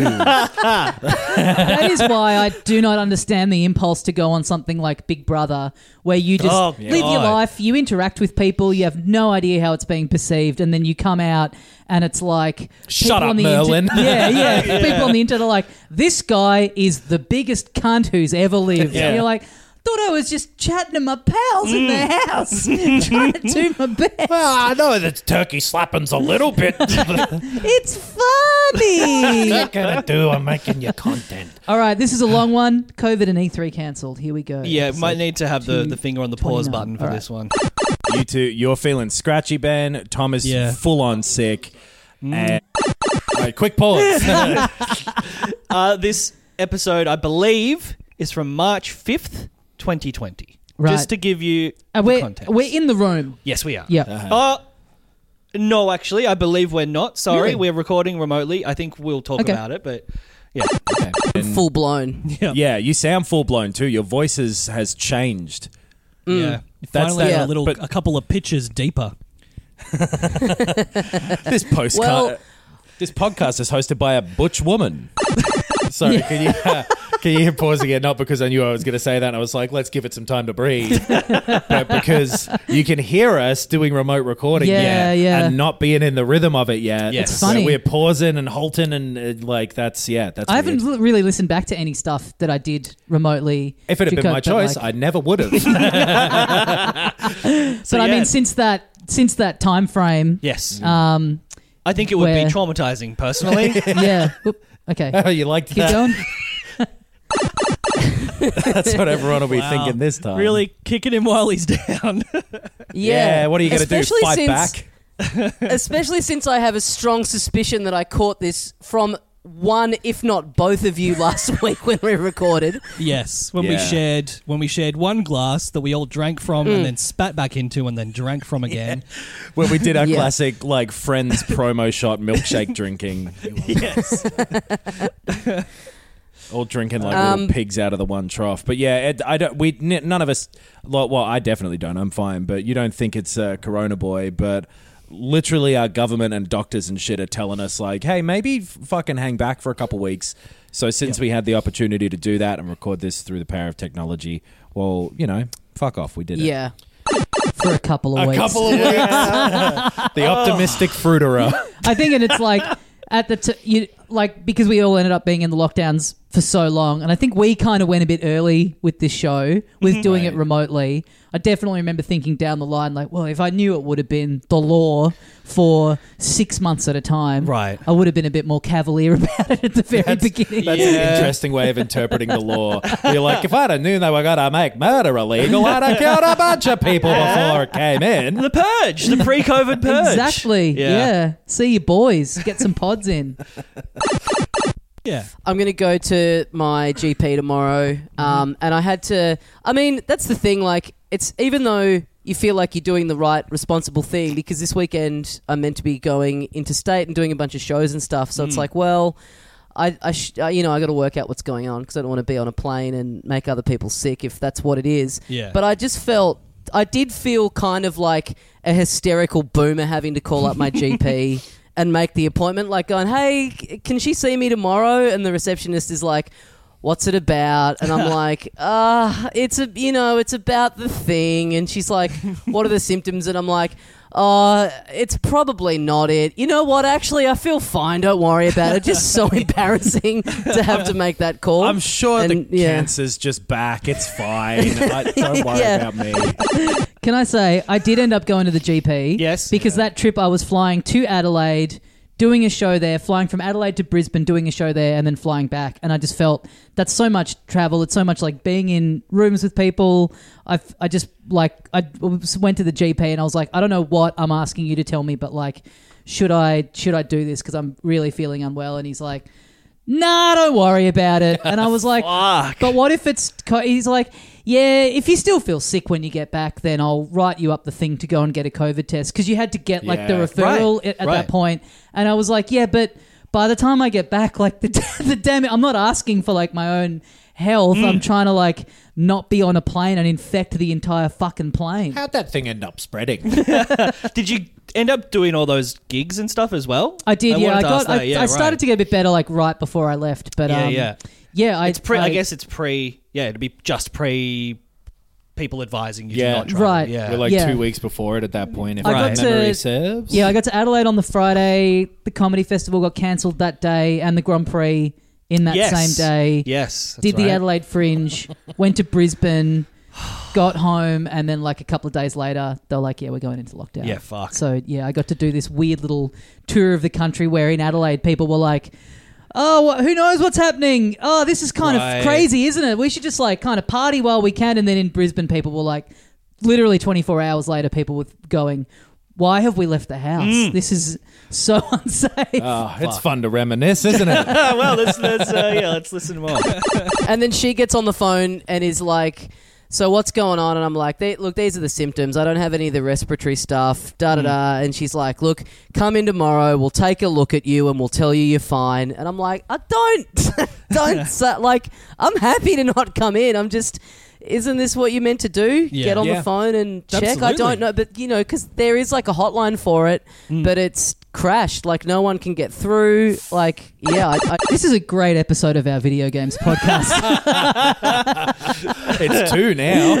That is why I do not understand the impulse to go on something like Big Brother, where you just Oh, live your God. life, you interact with people, you have no idea how it's being perceived, and then you come out and it's like Shut people up, on the Merlin. Inter- yeah, yeah, people on the internet are like, this guy is the biggest cunt who's ever lived. Yeah. And you're like, thought I was just chatting to my pals in the house, trying to do my best. Well, I know that turkey slapping's a little bit. It's funny. Not gonna do. I'm making your content. All right, this is a long one. COVID and E three cancelled. Here we go. Yeah, Episode might need to have the, two the finger on the pause twenty-nine. button for All right. this one. You two, you're feeling scratchy, Ben. Tom is Yeah. full on sick. And All right, quick pause. Uh, this episode, I believe, is from March fifth, twenty twenty. Right. Just to give you Uh, the we're, context. we're in the room. Yes, we are. Yeah. Uh, no, actually, I believe we're not. Sorry, Really? we're recording remotely. I think we'll talk Okay. about it, but yeah. Full blown. yeah, you sound full blown too. Your voice is, has changed. Yeah. That's Finally, that- a little, but- a couple of pitches deeper. This postcard, Well- this podcast is hosted by a butch woman. Sorry, can you uh, can you hear pausing it? Not because I knew I was going to say that. And I was like, let's give it some time to breathe, but because you can hear us doing remote recording, Yeah, yet yeah. and not being in the rhythm of it yet. Yes. It's funny. So we're pausing and halting, and uh, like that's yeah, that's. I haven't weird. l- really listened back to any stuff that I did remotely. If it had to been cope, my but, choice, like- I never would have. but I yeah. mean, since that since that time frame, Yes. um, I think it would where- be traumatizing, personally. yeah. Whoop, okay, Oh, you liked keep that? going. That's what everyone will be Wow. thinking this time. Really kicking him while he's down. Yeah, what are you going to do? Especially Fight since- back? Especially since I have a strong suspicion that I caught this from one, if not both of you last week when we recorded. Yes, when we Yeah. shared when we shared one glass that we all drank from and then spat back into and then drank from again. When we did our Yeah. classic, like, Friends promo shot milkshake drinking. Yes. All drinking like Um, little pigs out of the one trough. But yeah, it, I don't. We n- none of us. Well, I definitely don't. I'm fine. But you don't think it's uh, Corona Boy. But literally, our government and doctors and shit are telling us like, hey, maybe f- fucking hang back for a couple weeks. So since we had the opportunity to do that and record this through the power of technology, well, you know, fuck off. We did it. Yeah. For a couple of A weeks. couple of weeks. The optimistic fruiterer. I think, and it's like at the t- you like because we all ended up being in the lockdowns for so long, and I think we kind of went a bit early with this show with doing it remotely. I definitely remember thinking down the line, like, well, if I knew it would have been the law for six months at a time, Right. I would have been a bit more cavalier about it at the very That's, beginning. that's an interesting way of interpreting the law. You're like, if I'd have known they were going to make murder illegal, I'd have killed a bunch of people before it came in. The purge, the pre-COVID purge. Exactly. Yeah. See you boys. Get some pods in. Yeah. I'm going to go to my G P tomorrow. Um, and I had to, I mean, that's the thing. Like, it's even though you feel like you're doing the right, responsible thing, because this weekend I'm meant to be going interstate and doing a bunch of shows and stuff. So it's like, well, I, I sh- uh, you know, I got to work out what's going on because I don't want to be on a plane and make other people sick if that's what it is. Yeah. But I just felt, I did feel kind of like a hysterical boomer having to call up my G P and make the appointment, like going, hey, c- can she see me tomorrow? And the receptionist is like, what's it about? And I'm like, uh, it's a, you know, it's about the thing. And she's like, what are the symptoms? And I'm like, oh, it's probably not it. You know what? Actually, I feel fine. Don't worry about it. Just so embarrassing to have to make that call. I'm sure And, the yeah. cancer's just back. It's fine. I, don't worry Yeah. about me. Can I say, I did end up going to the G P. Yes. Because that trip I was flying to Adelaide, doing a show there, flying from Adelaide to Brisbane, doing a show there, and then flying back. And I just felt that's so much travel. It's so much like being in rooms with people. I I just like, I went to the G P and I was like, I don't know what I'm asking you to tell me, but like, should I, should I do this? Because I'm really feeling unwell. And he's like, nah, don't worry about it. And I was like, but what if it's, co-? He's like, yeah, if you still feel sick when you get back, then I'll write you up the thing to go and get a COVID test. Because you had to get like the Yeah. referral Right, at, at right. that point. And I was like, yeah, but by the time I get back, like the, the damn it, I'm not asking for like my own health. I'm trying to like not be on a plane and infect the entire fucking plane. How'd that thing end up spreading? Did you end up doing all those gigs and stuff as well? I did, yeah. wanted I to got. ask I, that, yeah, I started right. to get a bit better like right before I left, but Yeah, um, yeah. yeah. I, It's pre. I, I guess it's pre. Yeah, it'd be just pre. People advising you Yeah. to not travel. Right. Yeah. You're like Yeah. two weeks before it at that point, if I my got memory to- serves. Yeah, I got to Adelaide on the Friday. The comedy festival got cancelled that day, and the Grand Prix in that Yes. same day. Yes. that's Did the right. Adelaide Fringe, went to Brisbane, got home, and then like a couple of days later, they were like, "Yeah, we're going into lockdown." Yeah, fuck. So yeah, I got to do this weird little tour of the country where in Adelaide people were like, "Oh, wh- who knows what's happening? Oh, this is kind Right. of crazy, isn't it? We should just like kind of party while we can." And then in Brisbane, people were like, literally twenty-four hours later, people were going, "Why have we left the house? Mm. This is so unsafe." Oh, it's fun to reminisce, isn't it? well, let's let's uh, yeah, let's listen more. And then she gets on the phone and is like, so what's going on? And I'm like, they, look, these are the symptoms. I don't have any of the respiratory stuff, da da da. And she's like, look, come in tomorrow. We'll take a look at you and we'll tell you you're fine. And I'm like, I don't, don't, say, like, I'm happy to not come in. I'm just, isn't this what you're meant to do? Yeah. Get on Yeah. the phone and check. I Absolutely. don't know, but you know, because there is like a hotline for it, but it's crashed. Like no one can get through. Like, yeah, I, I, This is a great episode of our video games podcast. It's two now.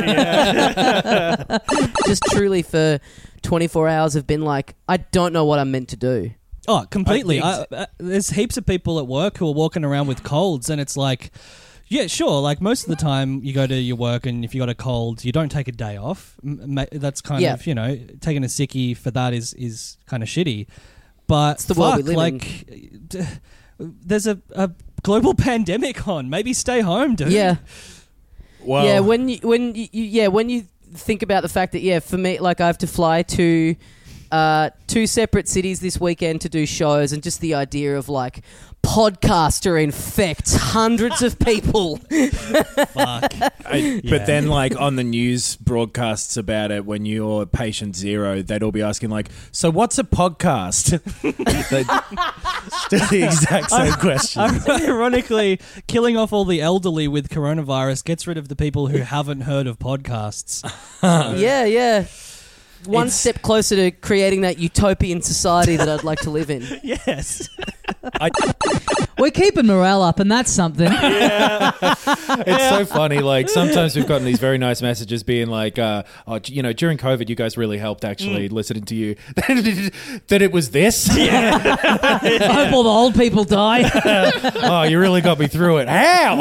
just truly for twenty-four hours have been like, I don't know what I'm meant to do. Oh, completely. I I think- uh, there's heaps of people at work who are walking around with colds, and it's like, yeah, sure. Like most of the time, you go to your work, and if you got a cold, you don't take a day off. M- ma- That's kind Yeah. of, you know, taking a sickie for that is is kind of shitty. But It's the world we fuck, live in. like, d- there's a, a global pandemic on. Maybe stay home, dude. Yeah. Well, yeah, when you, when you, you yeah when you think about the fact that yeah, for me, like I have to fly to uh, two separate cities this weekend to do shows, and just the idea of like podcaster infects hundreds of people. Fuck. I, Yeah. But then, like on the news broadcasts about it, when you're patient zero, they'd all be asking, like, "So what's a podcast?" Still the exact same question. Ironically, killing off all the elderly with coronavirus gets rid of the people who haven't heard of podcasts. yeah, yeah. One It's- step closer to creating that utopian society that I'd like to live in. Yes. I, We're keeping morale up, and that's something. it's so funny. Like sometimes we've gotten these very nice messages being like, uh, "Oh, you know, during COVID, you guys really helped. Actually, listening to you." That it was this. I hope all the old people die. Oh, you really got me through it. How?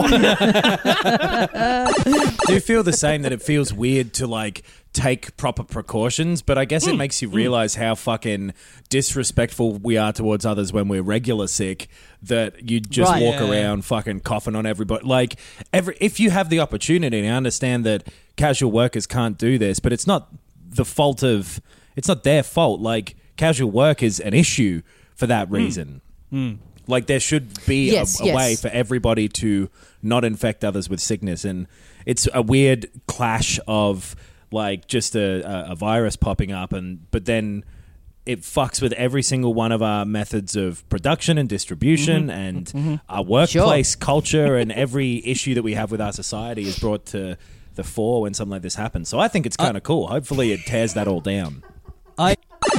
Do you feel the same, that it feels weird to like take proper precautions, but I guess it makes you realize how fucking disrespectful we are towards others when we're regular sick, that you just Right. walk Yeah. around fucking coughing on everybody. Like, every if you have the opportunity, and I understand that casual workers can't do this, but it's not the fault of, it's not their fault. Like, casual work is an issue for that reason. Like, there should be Yes, a, a yes. way for everybody to not infect others with sickness, and it's a weird clash of like just a, a, a virus popping up, and but then it fucks with every single one of our methods of production and distribution and our workplace culture, and every issue that we have with our society is brought to the fore when something like this happens. So I think it's kind of cool. Hopefully it tears that all down. I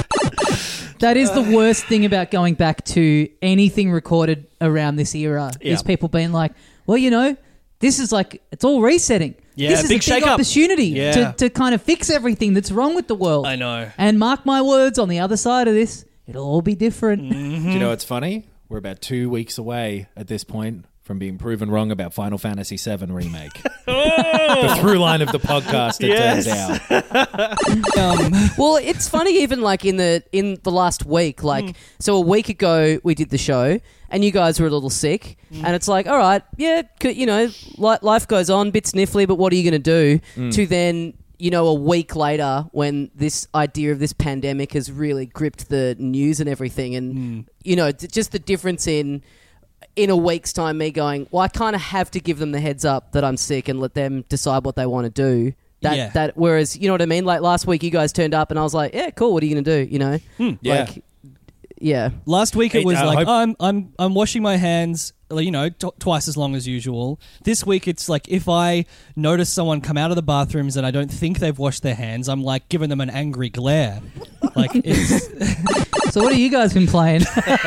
That is the worst thing about going back to anything recorded around this era, is Yeah. people being like, well, you know, this is like, it's all resetting. Yeah, this is big a big shake-up. opportunity Yeah. to, to kind of fix everything that's wrong with the world. I know. And mark my words, on the other side of this, it'll all be different. Do you know what's funny? We're about two weeks away at this point from being proven wrong about Final Fantasy seven Remake. The through line of the podcast, it Yes. turns out. um, Well, it's funny even like in the in the last week, like so a week ago we did the show and you guys were a little sick, and it's like, all right, yeah, c- you know, li- life goes on, bit sniffly, but what are you going to do? To then, you know, a week later when this idea of this pandemic has really gripped the news and everything, and you know, d- just the difference in. In a week's time, me going, well, I kind of have to give them the heads up that I'm sick and let them decide what they want to do. That Yeah. that whereas, you know what I mean? Like last week, you guys turned up and I was like, yeah, cool. What are you going to do? You know, Yeah. like, yeah, last week it Hey, was uh, like, hope- oh, I'm I'm I'm washing my hands, like, you know, t- twice as long as usual. This week it's like, if I notice someone come out of the bathrooms and I don't think they've washed their hands, I'm like giving them an angry glare. Like it's So what have you guys been playing?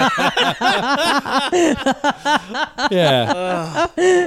Yeah.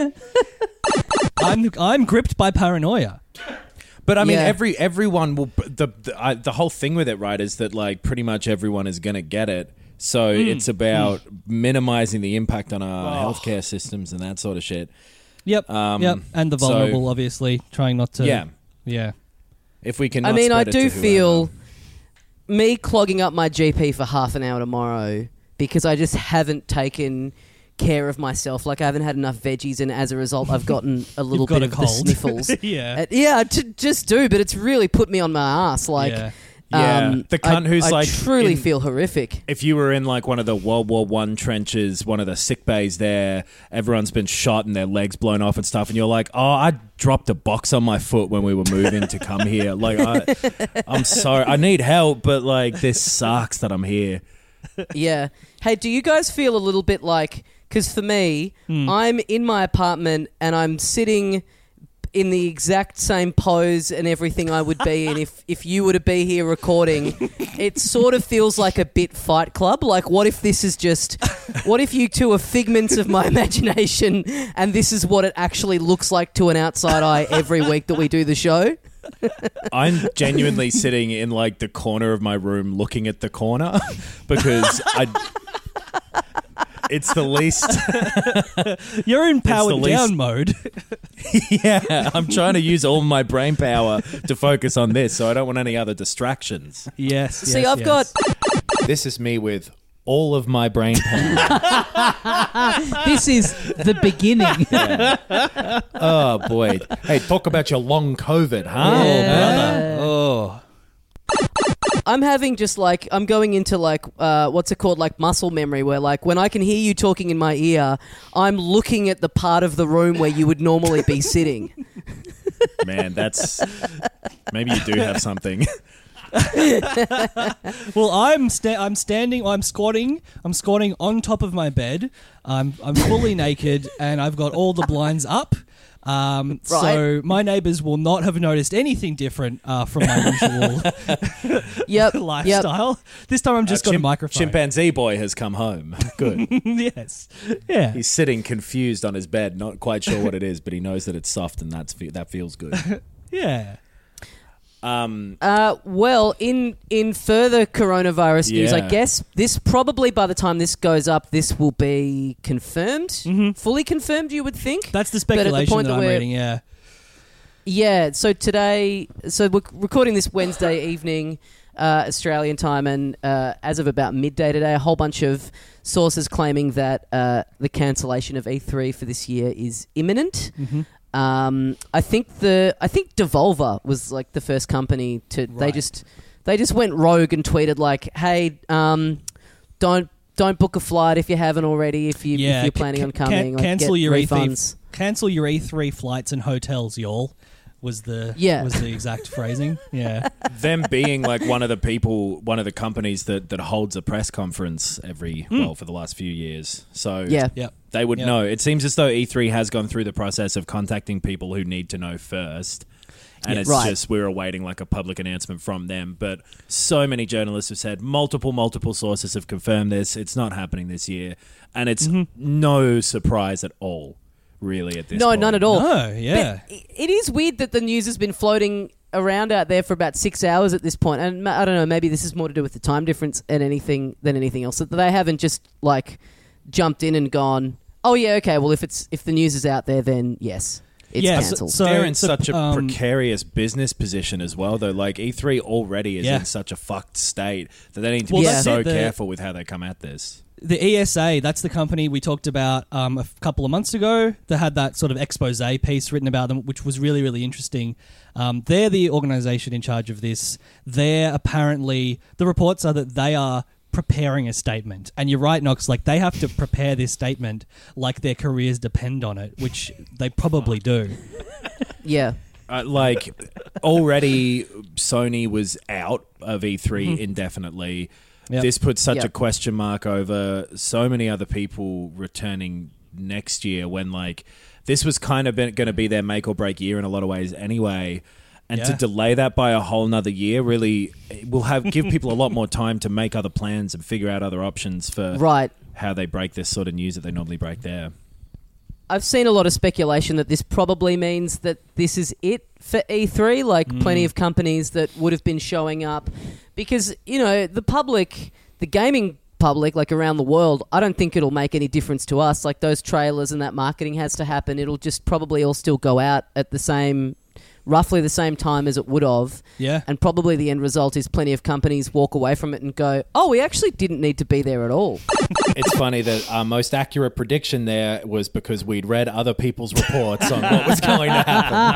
I'm I'm gripped by paranoia. But I mean, Yeah. every everyone will. The the, I, the whole thing with it, right, is that like pretty much everyone is going to get it. So it's about minimizing the impact on our healthcare systems and that sort of shit. Yep. Um, yep. And the so- vulnerable, obviously, trying not to. Yeah. Yeah. If we can, I not mean, I spread it do to feel whoever. me clogging up my G P for half an hour tomorrow because I just haven't taken care of myself. Like I haven't had enough veggies, and as a result, I've gotten a little You've got bit a of the cold. sniffles. Yeah. Uh, yeah, I j- just do, but it's really put me on my ass. Like, Yeah. Yeah, um, the cunt I, who's I like truly in- feel horrific. If you were in like one of the World War One trenches, one of the sick bays there, everyone's been shot and their legs blown off and stuff, and you're like, oh, I dropped a box on my foot when we were moving to come here. Like, I, I'm sorry, I need help, but like, this sucks that I'm here. Yeah. Hey, do you guys feel a little bit like? Because for me, Hmm. I'm in my apartment and I'm sitting in the exact same pose and everything I would be in if, if you were to be here recording. It sort of feels like a bit Fight Club. Like, what if this is just... What if you two are figments of my imagination and this is what it actually looks like to an outside eye every week that we do the show? I'm genuinely sitting in like the corner of my room looking at the corner because I. It's the least. You're in powered least- down mode. Yeah, I'm trying to use all my brain power to focus on this, so I don't want any other distractions. Yes. See, yes, I've yes. got... This is me with all of my brain power. This is the beginning. Oh, boy. Hey, talk about your long COVID, huh? Yeah. Oh. I'm having just like I'm going into like uh, what's it called, like muscle memory, where like when I can hear you talking in my ear, I'm looking at the part of the room where you would normally be sitting. Man, that's maybe you do have something. Well, I'm sta- I'm standing, I'm squatting, I'm squatting on top of my bed. I'm I'm fully naked, and I've got all the blinds up. Um, Right. So my neighbours will not have noticed anything different uh, from my usual Yep. lifestyle. This time I'm just Uh, got a chim- microphone. Chimpanzee boy has come home. Good. Yes. Yeah. He's sitting confused on his bed, not quite sure what it is, but he knows that it's soft and that's fe- that feels good. Yeah. Um, Uh, well, in in further coronavirus news, I Yeah. guess this probably by the time this goes up, this will be confirmed, fully confirmed. You would think. That's the But at the speculation point that that I'm we're- reading, yeah. Yeah, so today, so we're recording this Wednesday evening, uh, Australian time, and uh, as of about midday today, a whole bunch of sources claiming that uh, the cancellation of E three for this year is imminent. Um, I think the I think Devolver was like the first company to they Right. just they just went rogue and tweeted like, "Hey, um, don't don't book a flight if you haven't already. If you Yeah, if you're ca- planning ca- on coming, like, cancel get your E three refunds." Cancel your E three flights and hotels, y'all. Was the Yeah. was the exact phrasing? Yeah. them being like one of the people, one of the companies that, that holds a press conference every, well, for the last few years. So Yeah. Yep. they would Yep. know. It seems as though E three has gone through the process of contacting people who need to know first. And Yeah. it's Right. just we're awaiting like a public announcement from them. But so many journalists have said multiple, multiple sources have confirmed this. It's not happening this year. And it's no surprise at all, really, at this No, point. none at all. Oh, yeah. But i- it is weird that the news has been floating around out there for about six hours at this point, and ma- I don't know. Maybe this is more to do with the time difference and anything than anything else. That they haven't just like jumped in and gone, "Oh yeah, okay. Well, if it's if the news is out there, then yes, it's Yeah, so- cancelled." so- They're in so, such a um, precarious business position as well, though. Like E three already is Yeah. in such a fucked state that they need to Well, be that's so it, the- careful with how they come at this. The E S A, that's the company we talked about um, a f- couple of months ago that had that sort of expose piece written about them, which was really, really interesting. Um, they're the organization in charge of this. They're apparently, the reports are that they are preparing a statement. And you're right, Knox, like they have to prepare this statement like their careers depend on it, which they probably do. yeah, Uh, like already Sony was out of E three indefinitely. Yep. This puts such Yep. a question mark over so many other people returning next year when like this was kind of going to be their make or break year in a lot of ways anyway. And to Yeah. delay that by a whole nother year really will have give people a lot more time to make other plans and figure out other options for right. how they break this sort of news that they normally break there. I've seen a lot of speculation that this probably means that this is it for E three, like plenty of companies that would have been showing up. Because, you know, the public, the gaming public, like around the world, I don't think it'll make any difference to us. Like those trailers and that marketing has to happen. It'll just probably all still go out at the same, roughly the same time as it would have. Yeah. And probably the end result is plenty of companies walk away from it and go, oh, we actually didn't need to be there at all. It's funny that our most accurate prediction there was because we'd read other people's reports on what was going to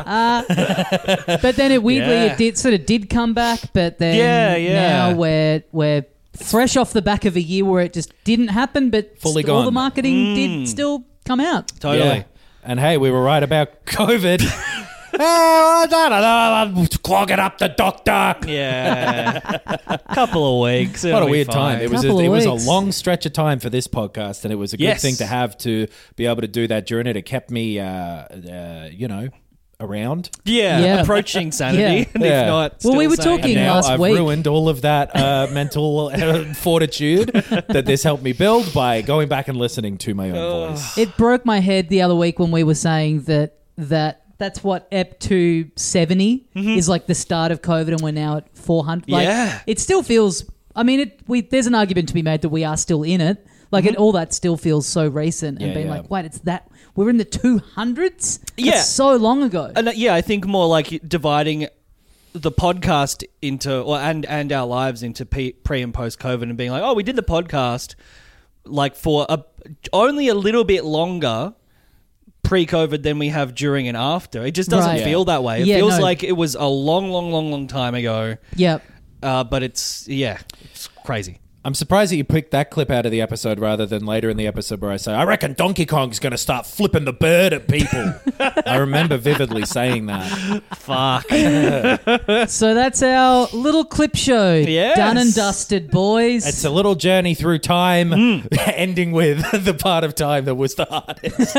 happen. But then it weirdly Yeah. it did sort of did come back, but then Yeah, yeah. now we're we're fresh off the back of a year where it just didn't happen, but Fully st- all the gone. marketing did still come out. Totally. Yeah. And hey, we were right about COVID. Oh, I don't know. I'm clogging up the doctor. Yeah. Couple of weeks. What it'll a be weird fine. time. It was a, Couple of it was a weeks. long stretch of time for this podcast, and it was a good Yes. thing to have to be able to do that during it. It kept me, uh, uh, you know, around. Yeah, Yeah. approaching sanity. Yeah. And Yeah. if not, Well, we still were sane. talking- Now last I've week. ruined all of that uh, mental uh, fortitude that this helped me build by going back and listening to my own voice. It broke my head the other week when we were saying that that that's what E P two seventy is like the start of COVID, and we're now at four hundred. Like, Yeah. it still feels. I mean, it. We there's an argument to be made that we are still in it. Like, it, all that still feels so recent, and Yeah, being yeah. like, wait, it's that we're in the two hundreds. Yeah. That's so long ago. And, uh, yeah, I think more like dividing the podcast into, or and and our lives into pre, pre and post COVID, and being like, oh, we did the podcast like for a, only a little bit longer pre-COVID than we have during and after. It just doesn't Right. feel that way. It Yeah, feels no. like it was a long, long, long, long time ago. Yep. Uh, but it's yeah, it's crazy. I'm surprised that you picked that clip out of the episode rather than later in the episode where I say, I reckon Donkey Kong's going to start flipping the bird at people. I remember vividly saying that. Fuck. So that's our little clip show. Yes. Done and dusted, boys. It's a little journey through time, ending with the part of time that was the hardest.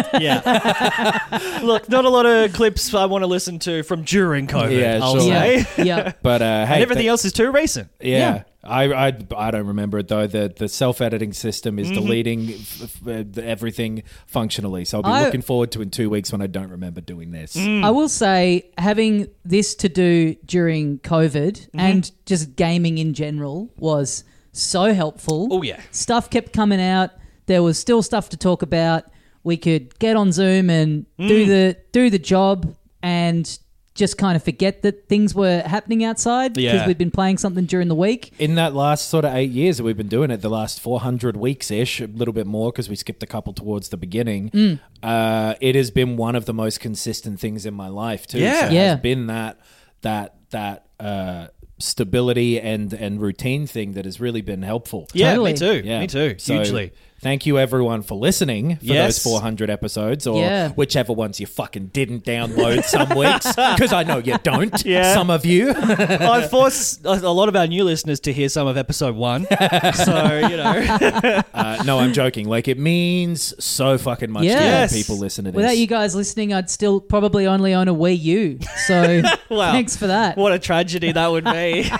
Yeah. Look, not a lot of clips I want to listen to from during COVID. Yeah, I'll sure. say. yeah. yeah. But uh, hey, And everything th- else is too recent. Yeah. Yeah. I, I, I don't remember it though. The the self editing system is deleting f- f- uh, everything functionally. So I'll be I- looking forward to in two weeks when I don't remember doing this. I will say having this to do during COVID and just gaming in general was so helpful. Oh, yeah. Stuff kept coming out. There was still stuff to talk about. We could get on Zoom and do the do the job and just kind of forget that things were happening outside because Yeah. we'd been playing something during the week. In that last sort of eight years that we've been doing it, the last four hundred weeks ish, a little bit more because we skipped a couple towards the beginning, uh, it has been one of the most consistent things in my life too. Yeah. So it Yeah. has been that, that, that, uh, stability and, and routine thing that has really been helpful. Yeah, Totally. me too. Yeah. Me too. So Hugely. Thank you everyone for listening for Yes. those four hundred episodes or Yeah. whichever ones you fucking didn't download some weeks because I know you don't. Yeah. Some of you. I forced a a lot of our new listeners to hear some of episode one. So, you know. Uh, no, I'm joking. Like, it means so fucking much Yes. to have people listen to this. Without you guys listening, I'd still probably only own a Wii U. So Wow. thanks for that. What a tragedy that would be.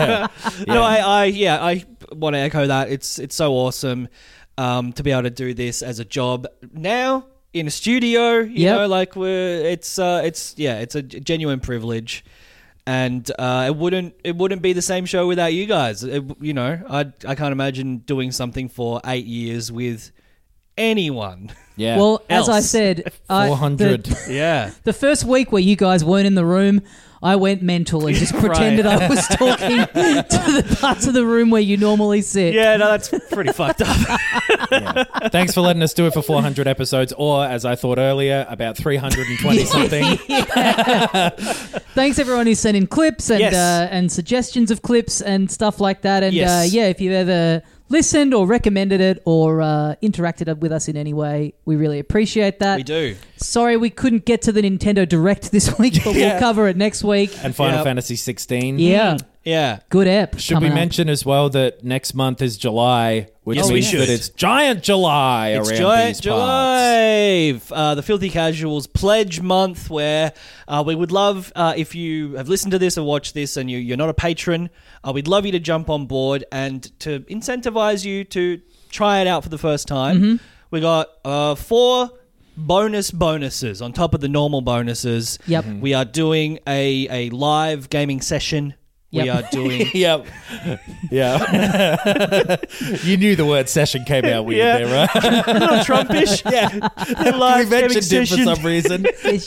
No, I, I, yeah, I want to echo that. It's, it's so awesome um, to be able to do this as a job now in a studio. You Yep. know, like we're, it's, uh, it's, yeah, it's a genuine privilege, and uh, it wouldn't, it wouldn't be the same show without you guys. It, you know, I, I can't imagine doing something for eight years with anyone. Yeah. Well, as I Else. said, I- four hundred. the- Yeah. The first week where you guys weren't in the room, I went mental and just pretended I was talking to the parts of the room where you normally sit. Yeah, no, that's pretty fucked up. Thanks for letting us do it for four hundred episodes, or as I thought earlier, about three hundred twenty something. Thanks everyone who sent in clips and Yes. uh, and suggestions of clips and stuff like that. And Yes. uh, yeah, if you've ever listened or recommended it or uh, interacted with us in any way, we really appreciate that. We do. Sorry we couldn't get to the Nintendo Direct this week, but Yeah. we'll cover it next week. And Final Yep. Fantasy sixteen. Yeah, Yeah. good ep. Should we coming up. mention as well that next month is July, which Yes, we means should. that it's Giant July It's around July, these parts. July, uh, the Filthy Casuals Pledge Month, where uh, we would love, uh, if you have listened to this or watched this and you, you're not a patron, uh, we'd love you to jump on board and to incentivize you to try it out for the first time. Mm-hmm. We got uh, four bonus bonuses on top of the normal bonuses. Yep. Mm-hmm. We are doing a, a live gaming session. We Yep. are doing... Yep. Yeah. You knew the word session came out weird Yeah. there, right? a little Trumpish. Yeah. A live we gaming mentioned it for session. some reason.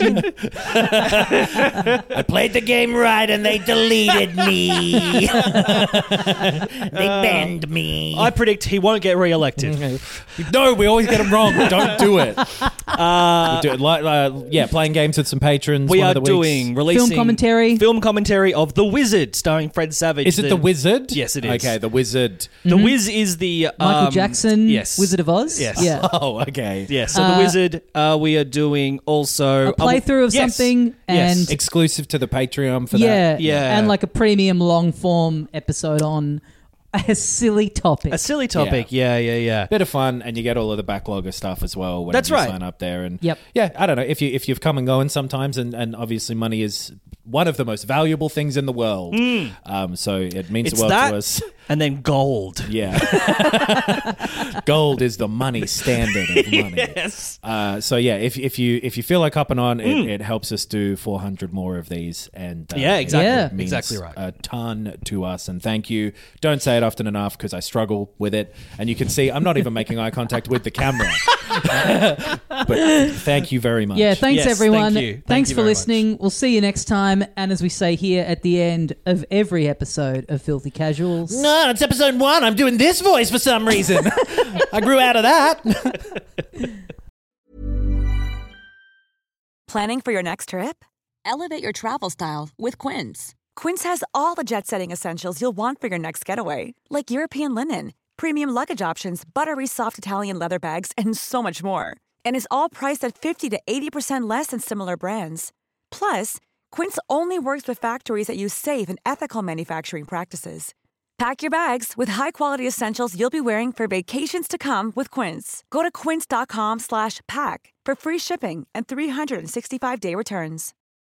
I played the game right and they deleted me. They banned me. I predict he won't get re-elected. No, we always get them wrong. Don't do it. Uh, do it like, uh, yeah, playing games with some patrons. We one are of the weeks. doing releasing Film commentary. film commentary of The Wizard, starring Fred Savage. Is it the Wizard? Yes, it is. Okay, the Wizard. The Wiz is the um, Michael Jackson, yes, Wizard of Oz. Yes. Yeah. Oh, okay. Yeah, so Uh, The Wizard. Uh, we are doing also A playthrough of yes, something yes. and Exclusive to the Patreon for yeah, that. Yeah. and like a premium long form episode on a silly topic. a silly topic. Yeah, yeah, yeah. Bit of fun, and you get all of the backlog of stuff as well. When That's you right. Sign up there, and Yep. yeah, I don't know if you if you've come and going sometimes, and, and obviously money is one of the most valuable things in the world. Um, so it means It's the world that, to us. and then gold. Yeah, gold is the money standard of money. Yes. Uh, so yeah, if if you if you feel like hopping on, it, it helps us do four hundred more of these, and uh, Yeah, exactly. Yeah. it means Exactly right. A ton to us, and thank you. Don't say it often enough because I struggle with it, and you can see I'm not even making eye contact with the camera. But thank you very much. yeah, thanks Yes, everyone. thank you. Thank Thanks you for very listening. We'll see you next time. time, and as we say here at the end of every episode of Filthy Casuals. No, it's episode one. I'm doing this voice for some reason. I grew out of that. Planning for your next trip? Elevate your travel style with Quince. Quince has all the jet-setting essentials you'll want for your next getaway, like European linen, premium luggage options, buttery soft Italian leather bags, and so much more. And is all priced at fifty to eighty percent less than similar brands. Plus, Quince only works with factories that use safe and ethical manufacturing practices. Pack your bags with high-quality essentials you'll be wearing for vacations to come with Quince. Go to quince.com slash pack for free shipping and three sixty-five day returns.